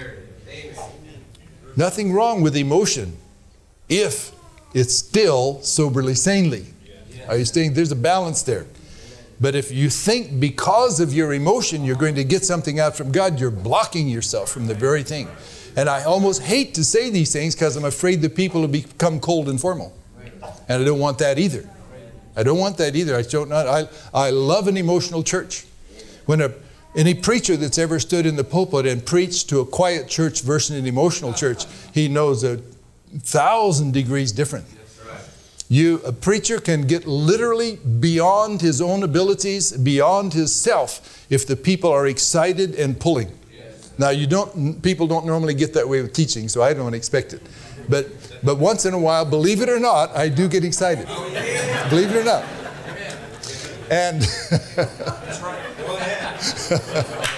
Nothing wrong with emotion if it's still soberly, sanely. Are you saying there's a balance there? But if you think because of your emotion you're going to get something out from God, you're blocking yourself from the very thing. And I almost hate to say these things because I'm afraid that people will become cold and formal. And I don't want that either. I don't want that either. I don't not, I, I love an emotional church. When a, any preacher that's ever stood in the pulpit and preached to a quiet church versus an emotional church, he knows a thousand degrees different. You, a preacher can get literally beyond his own abilities, beyond his self, if the people are excited and pulling. Now, you don't. People don't normally get that way with teaching, so I don't expect it. But, but once in a while, believe it or not, I do get excited. Believe it or not. And That's right. Go ahead.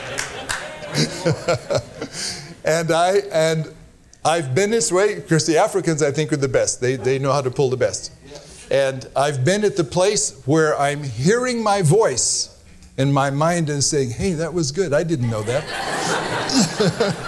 and I and I've been this way because the Africans, I think, are the best. They they know how to pull the best. And I've been at the place where I'm hearing my voice in my mind and saying, "Hey, that was good. I didn't know that."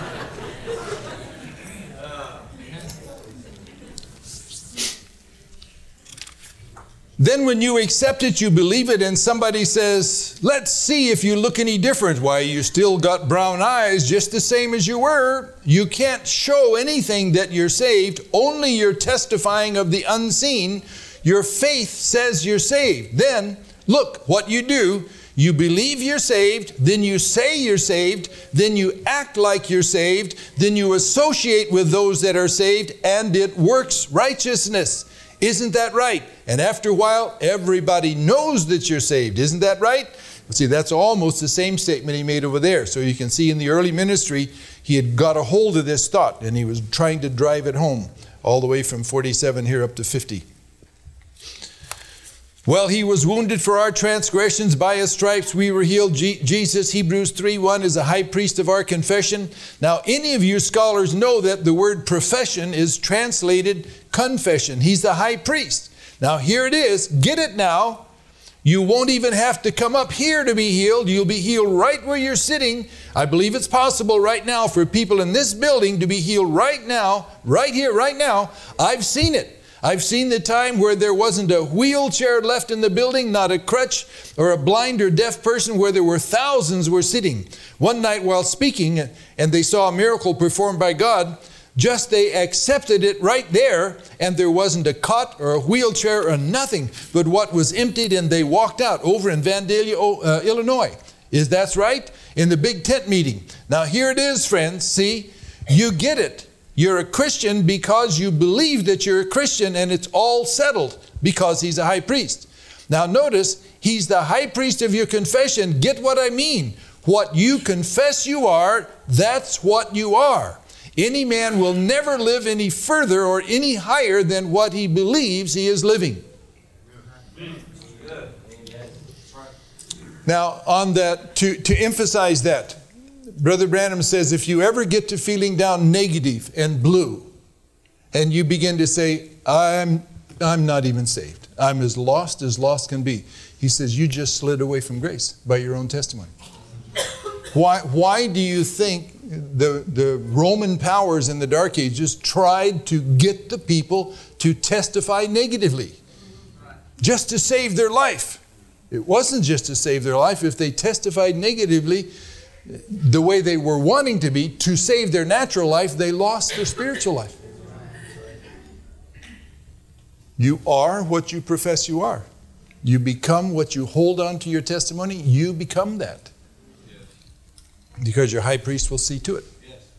Then when you accept it, you believe it, and somebody says, let's see if you look any different. Why, you still got brown eyes just the same as you were. You can't show anything that you're saved. Only you're testifying of the unseen. Your faith says you're saved. Then, look what you do. You believe you're saved, then you say you're saved, then you act like you're saved, then you associate with those that are saved, and it works righteousness. Isn't that right? And after a while, everybody knows that you're saved. Isn't that right? See, that's almost the same statement he made over there. So you can see in the early ministry, he had got a hold of this thought, and he was trying to drive it home all the way from forty-seven here up to fifty. Well, he was wounded for our transgressions, by his stripes we were healed. G- Jesus, Hebrews three one, is a high priest of our confession. Now, any of you scholars know that the word profession is translated confession. He's the high priest. Now, here it is. Get it now. You won't even have to come up here to be healed. You'll be healed right where you're sitting. I believe it's possible right now for people in this building to be healed right now, right here, right now. I've seen it. I've seen the time where there wasn't a wheelchair left in the building, not a crutch or a blind or deaf person, where there were thousands were sitting. One night while speaking, and they saw a miracle performed by God, just they accepted it right there, and there wasn't a cot or a wheelchair or nothing but what was emptied, and they walked out over in Vandalia, uh, Illinois. Is that right? In the big tent meeting. Now here it is, friends. See, you get it. You're a Christian because you believe that you're a Christian, and it's all settled because he's a high priest. Now notice, he's the high priest of your confession. Get what I mean. What you confess you are, that's what you are. Any man will never live any further or any higher than what he believes he is living. Now, on that, to, to emphasize that, Brother Branham says, if you ever get to feeling down negative and blue, and you begin to say, I'm, I'm not even saved. I'm as lost as lost can be. He says, you just slid away from grace by your own testimony. Why, why do you think the, the Roman powers in the Dark Ages tried to get the people to testify negatively? Just to save their life. It wasn't just to save their life. If they testified negatively, the way they were wanting to be, to save their natural life, they lost their spiritual life. You are what you profess you are. You become what you hold on to your testimony. You become that. Because your high priest will see to it.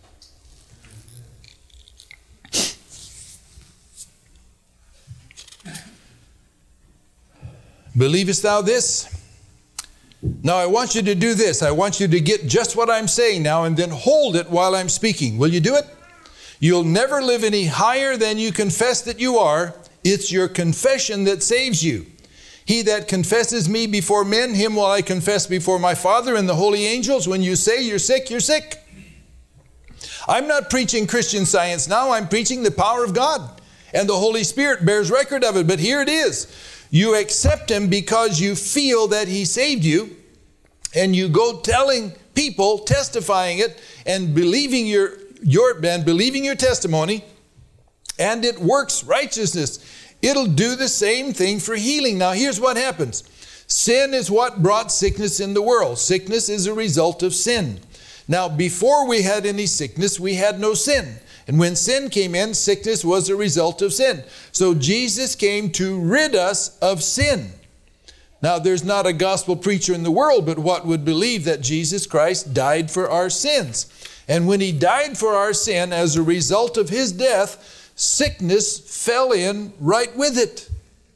Believest thou this? Now I want you to do this. I want you to get just what I'm saying now and then hold it while I'm speaking. Will you do it? You'll never live any higher than you confess that you are. It's your confession that saves you. He that confesses me before men, him will I confess before my Father and the holy angels. When you say you're sick, you're sick. I'm not preaching Christian Science now. I'm preaching the power of God. And the Holy Spirit bears record of it. But here it is. You accept Him because you feel that He saved you. And you go telling people, testifying it, and believing your, your, and believing your testimony. And it works righteousness. It'll do the same thing for healing. Now here's what happens. Sin is what brought sickness in the world. Sickness is a result of sin. Now before we had any sickness, we had no sin. And when sin came in, sickness was a result of sin. So Jesus came to rid us of sin. Now there's not a gospel preacher in the world but what would believe that Jesus Christ died for our sins. And when He died for our sin, as a result of His death, sickness fell in right with it.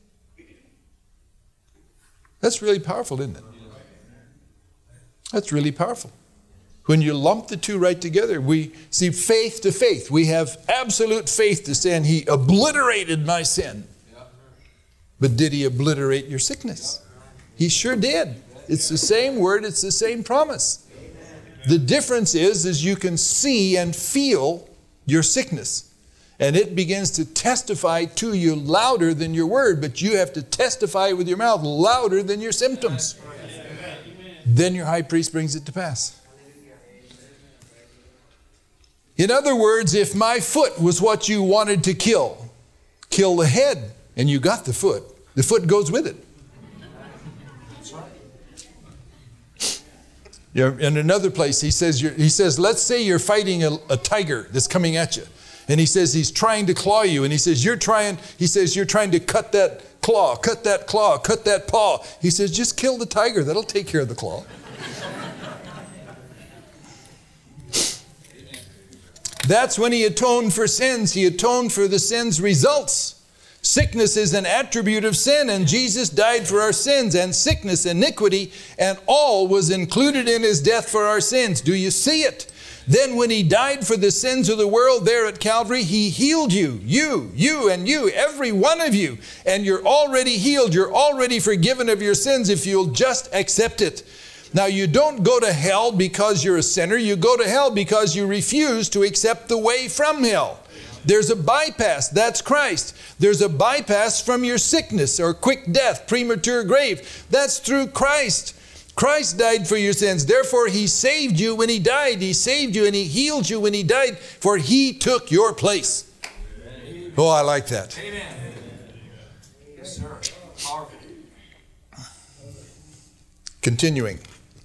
That's really powerful, isn't it? That's really powerful. When you lump the two right together, we see faith to faith. We have absolute faith to say, and He obliterated my sin. But did He obliterate your sickness? He sure did. It's the same word, it's the same promise. The difference is, is you can see and feel your sickness. And it begins to testify to you louder than your word, but you have to testify with your mouth louder than your symptoms. Then your high priest brings it to pass. In other words, if my foot was what you wanted to kill, kill the head, and you got the foot. The foot goes with it. In another place, he says, you're, he says, let's say you're fighting a, a tiger that's coming at you. And he says he's trying to claw you. And he says, you're trying, he says, you're trying to cut that claw, cut that claw, cut that paw. He says, just kill the tiger. That'll take care of the claw. That's when he atoned for sins. He atoned for the sin's results. Sickness is an attribute of sin, and Jesus died for our sins, and sickness, iniquity, and all was included in his death for our sins. Do you see it? Then when he died for the sins of the world there at Calvary, he healed you, you, you, and you, every one of you. And you're already healed. You're already forgiven of your sins if you'll just accept it. Now, you don't go to hell because you're a sinner. You go to hell because you refuse to accept the way from hell. There's a bypass. That's Christ. There's a bypass from your sickness or quick death, premature grave. That's through Christ. Christ died for your sins. Therefore, he saved you when he died. He saved you and he healed you when he died, for he took your place. Amen. Oh, I like that. Amen. Yes, sir. Powerful. Continuing.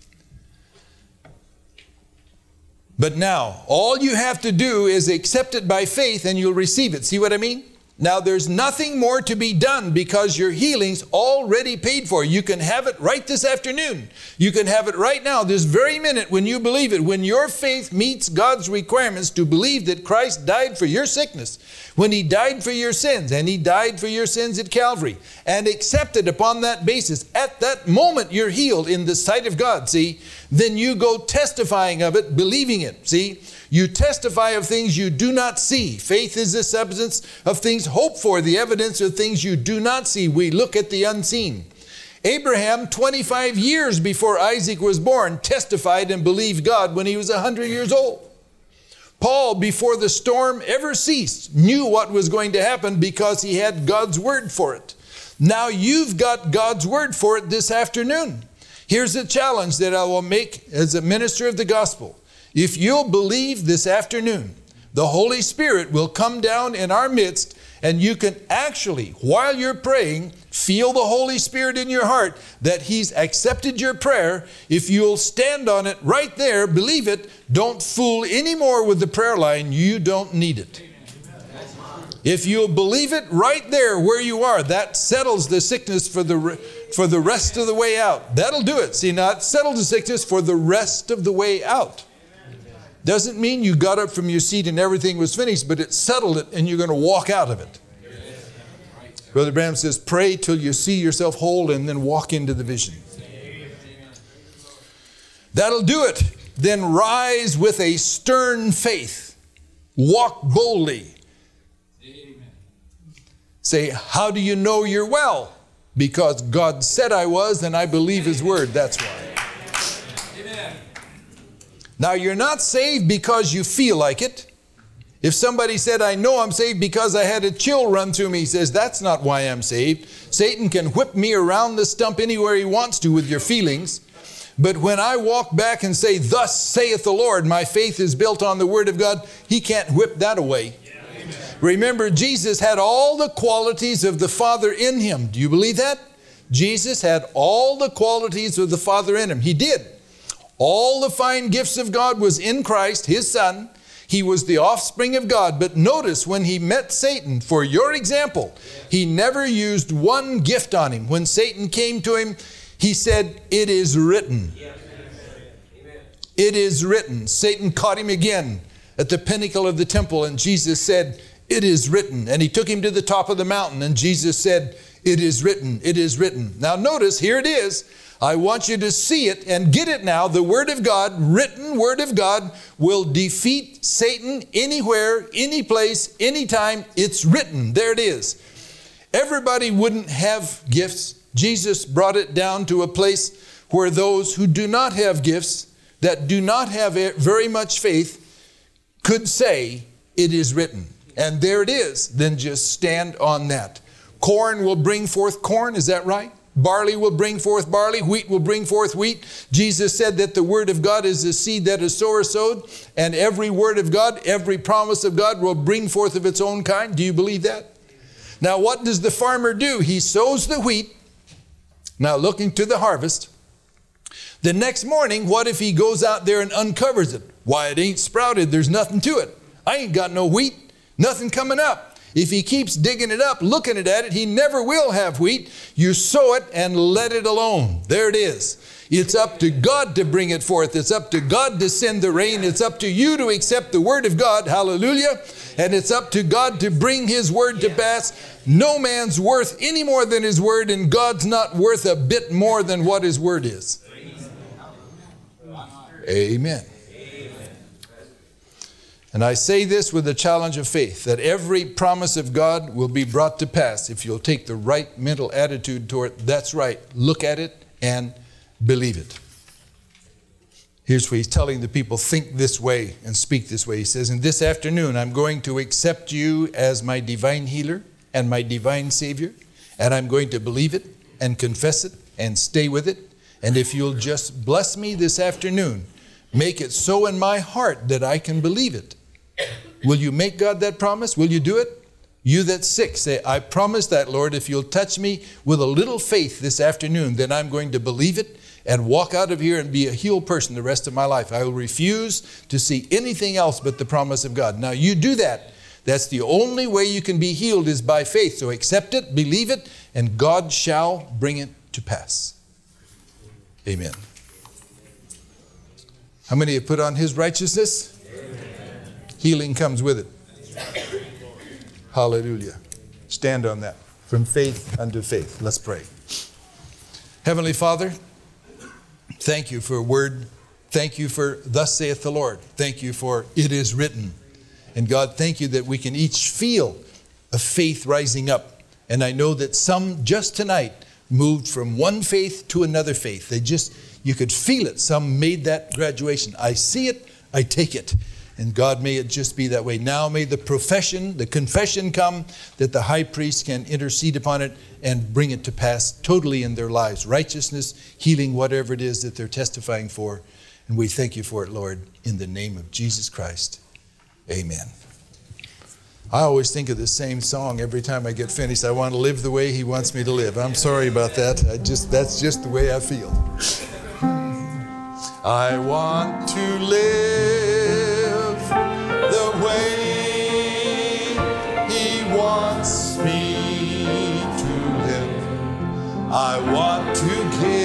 But now, all you have to do is accept it by faith and you'll receive it. See what I mean? Now, there's nothing more to be done because your healing's already paid for. You can have it right this afternoon. You can have it right now, this very minute when you believe it. When your faith meets God's requirements to believe that Christ died for your sickness, when he died for your sins, and he died for your sins at Calvary, and accepted upon that basis, at that moment you're healed in the sight of God, see? Then you go testifying of it, believing it, see? You testify of things you do not see. Faith is the substance of things hoped for, the evidence of things you do not see. We look at the unseen. Abraham, twenty-five years before Isaac was born, testified and believed God when he was one hundred years old. Paul, before the storm ever ceased, knew what was going to happen because he had God's word for it. Now you've got God's word for it this afternoon. Here's a challenge that I will make as a minister of the gospel. If you'll believe this afternoon, the Holy Spirit will come down in our midst, and you can actually, while you're praying, feel the Holy Spirit in your heart that he's accepted your prayer. If you'll stand on it right there, believe it, don't fool anymore with the prayer line. You don't need it. If you'll believe it right there where you are, that settles the sickness for the for the rest of the way out. That'll do it. See, now it settles the sickness for the rest of the way out. Doesn't mean you got up from your seat and everything was finished, but it settled it and you're going to walk out of it. Brother Branham says, pray till you see yourself whole and then walk into the vision. That'll do it. Then rise with a stern faith. Walk boldly. Say, how do you know you're well? Because God said I was and I believe his word. That's why. Now, you're not saved because you feel like it. If somebody said, I know I'm saved because I had a chill run through me, he says, that's not why I'm saved. Satan can whip me around the stump anywhere he wants to with your feelings. But when I walk back and say, thus saith the Lord, my faith is built on the word of God, he can't whip that away. Yeah. Remember, Jesus had all the qualities of the Father in him. Do you believe that? Jesus had all the qualities of the Father in him. He did. All the fine gifts of God was in Christ, his Son. He was the offspring of God. But notice when he met Satan, for your example, he never used one gift on him. When Satan came to him, he said, it is written. It is written. Satan caught him again at the pinnacle of the temple, and Jesus said, it is written. And he took him to the top of the mountain, and Jesus said, it is written. It is written. Now notice, here it is. I want you to see it and get it now. The Word of God, written Word of God, will defeat Satan anywhere, any place, anytime. It's written. There it is. Everybody wouldn't have gifts. Jesus brought it down to a place where those who do not have gifts, that do not have very much faith, could say, it is written. And there it is. Then just stand on that. Corn will bring forth corn, is that right? Barley will bring forth barley. Wheat will bring forth wheat. Jesus said that the word of God is the seed that a sower sowed. And every word of God, every promise of God will bring forth of its own kind. Do you believe that? Now what does the farmer do? He sows the wheat. Now looking to the harvest. The next morning, what if he goes out there and uncovers it? Why, it ain't sprouted. There's nothing to it. I ain't got no wheat. Nothing coming up. If he keeps digging it up, looking at it, he never will have wheat. You sow it and let it alone. There it is. It's up to God to bring it forth. It's up to God to send the rain. It's up to you to accept the word of God. Hallelujah. And it's up to God to bring his word to pass. No man's worth any more than his word, and God's not worth a bit more than what his word is. Amen. And I say this with the challenge of faith, that every promise of God will be brought to pass if you'll take the right mental attitude toward it. That's right. Look at it and believe it. Here's where he's telling the people, think this way and speak this way. He says, and this afternoon I'm going to accept you as my divine healer and my divine Savior, and I'm going to believe it and confess it and stay with it. And if you'll just bless me this afternoon, make it so in my heart that I can believe it. Will you make God that promise? Will you do it? You that's sick, say, I promise that, Lord, if you'll touch me with a little faith this afternoon, then I'm going to believe it and walk out of here and be a healed person the rest of my life. I will refuse to see anything else but the promise of God. Now you do that. That's the only way you can be healed is by faith. So accept it, believe it, and God shall bring it to pass. Amen. How many have put on his righteousness? Amen. Healing comes with it. Hallelujah. Stand on that. From faith unto faith. Let's pray. Heavenly Father, thank you for a word. Thank you for thus saith the Lord. Thank you for it is written. And God, thank you that we can each feel a faith rising up. And I know that some just tonight moved from one faith to another faith. They just, you could feel it. Some made that graduation. I see it, I take it. And God, may it just be that way. Now may the profession, the confession come that the high priest can intercede upon it and bring it to pass totally in their lives. Righteousness, healing, whatever it is that they're testifying for. And we thank you for it, Lord, in the name of Jesus Christ. Amen. I always think of the same song every time I get finished. I want to live the way he wants me to live. I'm sorry about that. I just that's just the way I feel. I want to live the way he wants me to live. I want to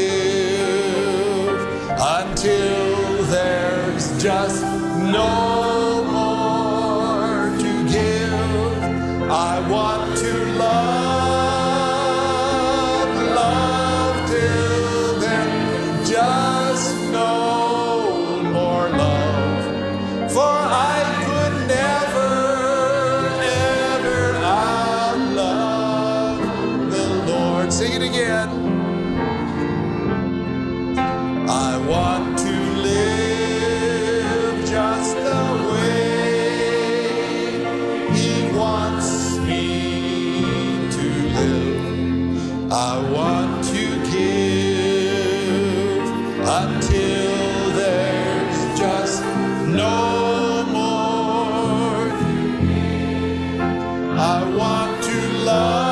give until there's just no more to give. I want to love, love till there's just no more love. For I could never, ever outlove the Lord. Sing it again. I want to live just the way he wants me to live. I want to give until there's just no more. I want to love.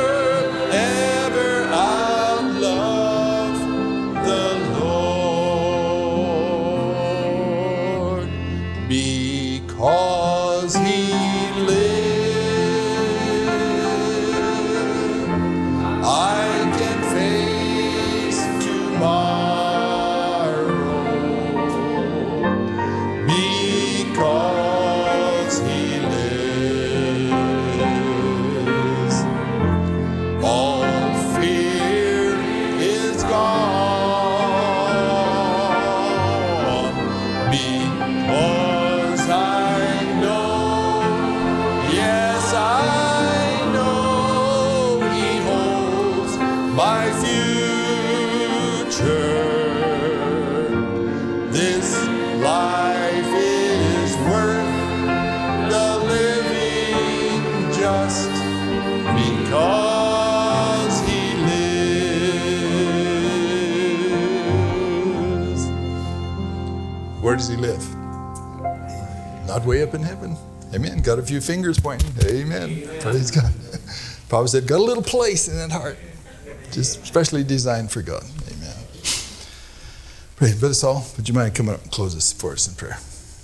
Lord. because he lives. Where does he live? Not way up in heaven. Amen. Got a few fingers pointing. Amen. Amen. Praise God. Probably said, got a little place in that heart. Just specially designed for God. Amen. Pray. Brother Saul, would you mind coming up and close this for us in prayer?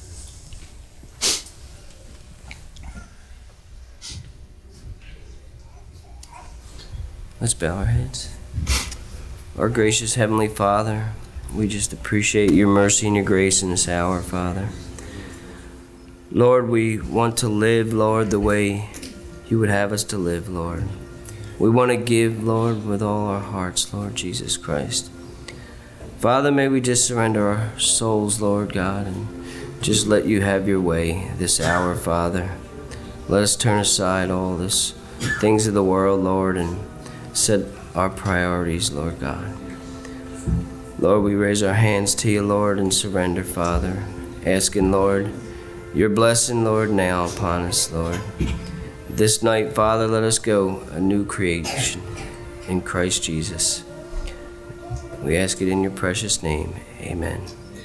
Let's bow our heads. Our gracious Heavenly Father, we just appreciate your mercy and your grace in this hour, Father. Lord, we want to live, Lord, the way you would have us to live, Lord. We want to give, Lord, with all our hearts, Lord Jesus Christ. Father, may we just surrender our souls, Lord God, and just let you have your way this hour, Father. Let us turn aside all this things of the world, Lord, and set our priorities, Lord God. Lord, we raise our hands to you, Lord, and surrender, Father, asking, Lord, your blessing, Lord, now upon us, Lord. This night, Father, let us go a new creation in Christ Jesus. We ask it in your precious name. Amen.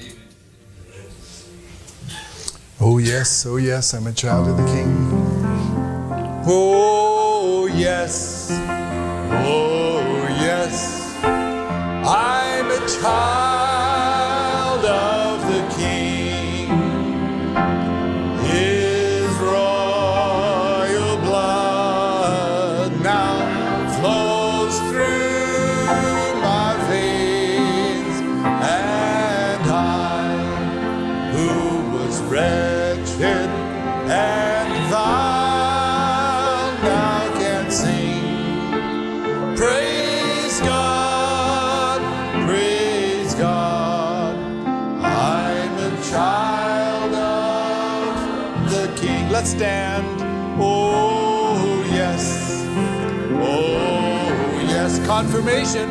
Oh, yes. Oh, yes. I'm a child of the King. Oh, yes. Oh, yes. I'm a child of the King. His royal blood now flows through my veins, and I, who was wretched and vile, now can sing. Praise God, praise God. I'm a child of the King. Let's stand. Oh, yes. Oh, yes. Confirmation.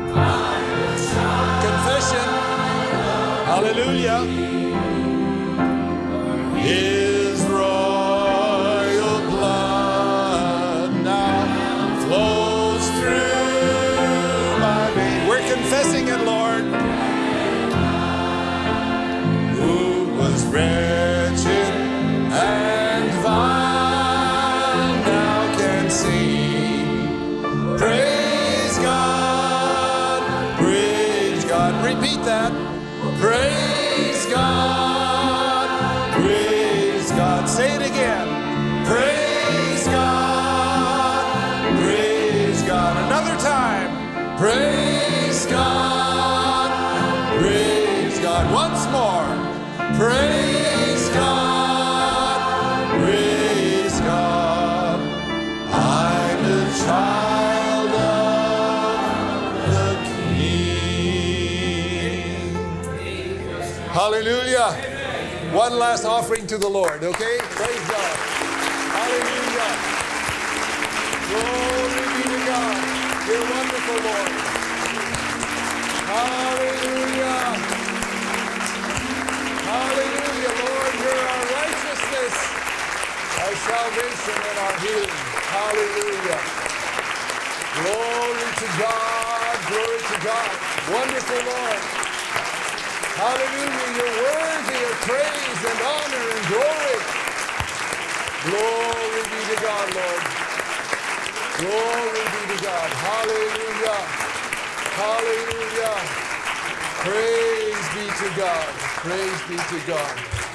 Confession. Hallelujah. His royal blood now flows through my veins. We're confessing it, Lord. Who was wretched and vile now can sing. Praise God, praise God. Repeat that. Praise God, praise God. Say it again. Praise God, praise God. Another time. Praise God, praise God. Once more. Praise God, praise God. I'm a child of the King. Hallelujah. One last offering to the Lord, okay? Praise God. Hallelujah. Glory be to God. You're wonderful, Lord. Hallelujah. Hallelujah, Lord. You're our righteousness, our salvation, and our healing. Hallelujah. Glory to God. Glory to God. Wonderful, Lord. Hallelujah. You're worthy of praise and honor and glory. Glory be to God, Lord. Glory be to God. Hallelujah. Hallelujah. Praise be to God. Praise be to God.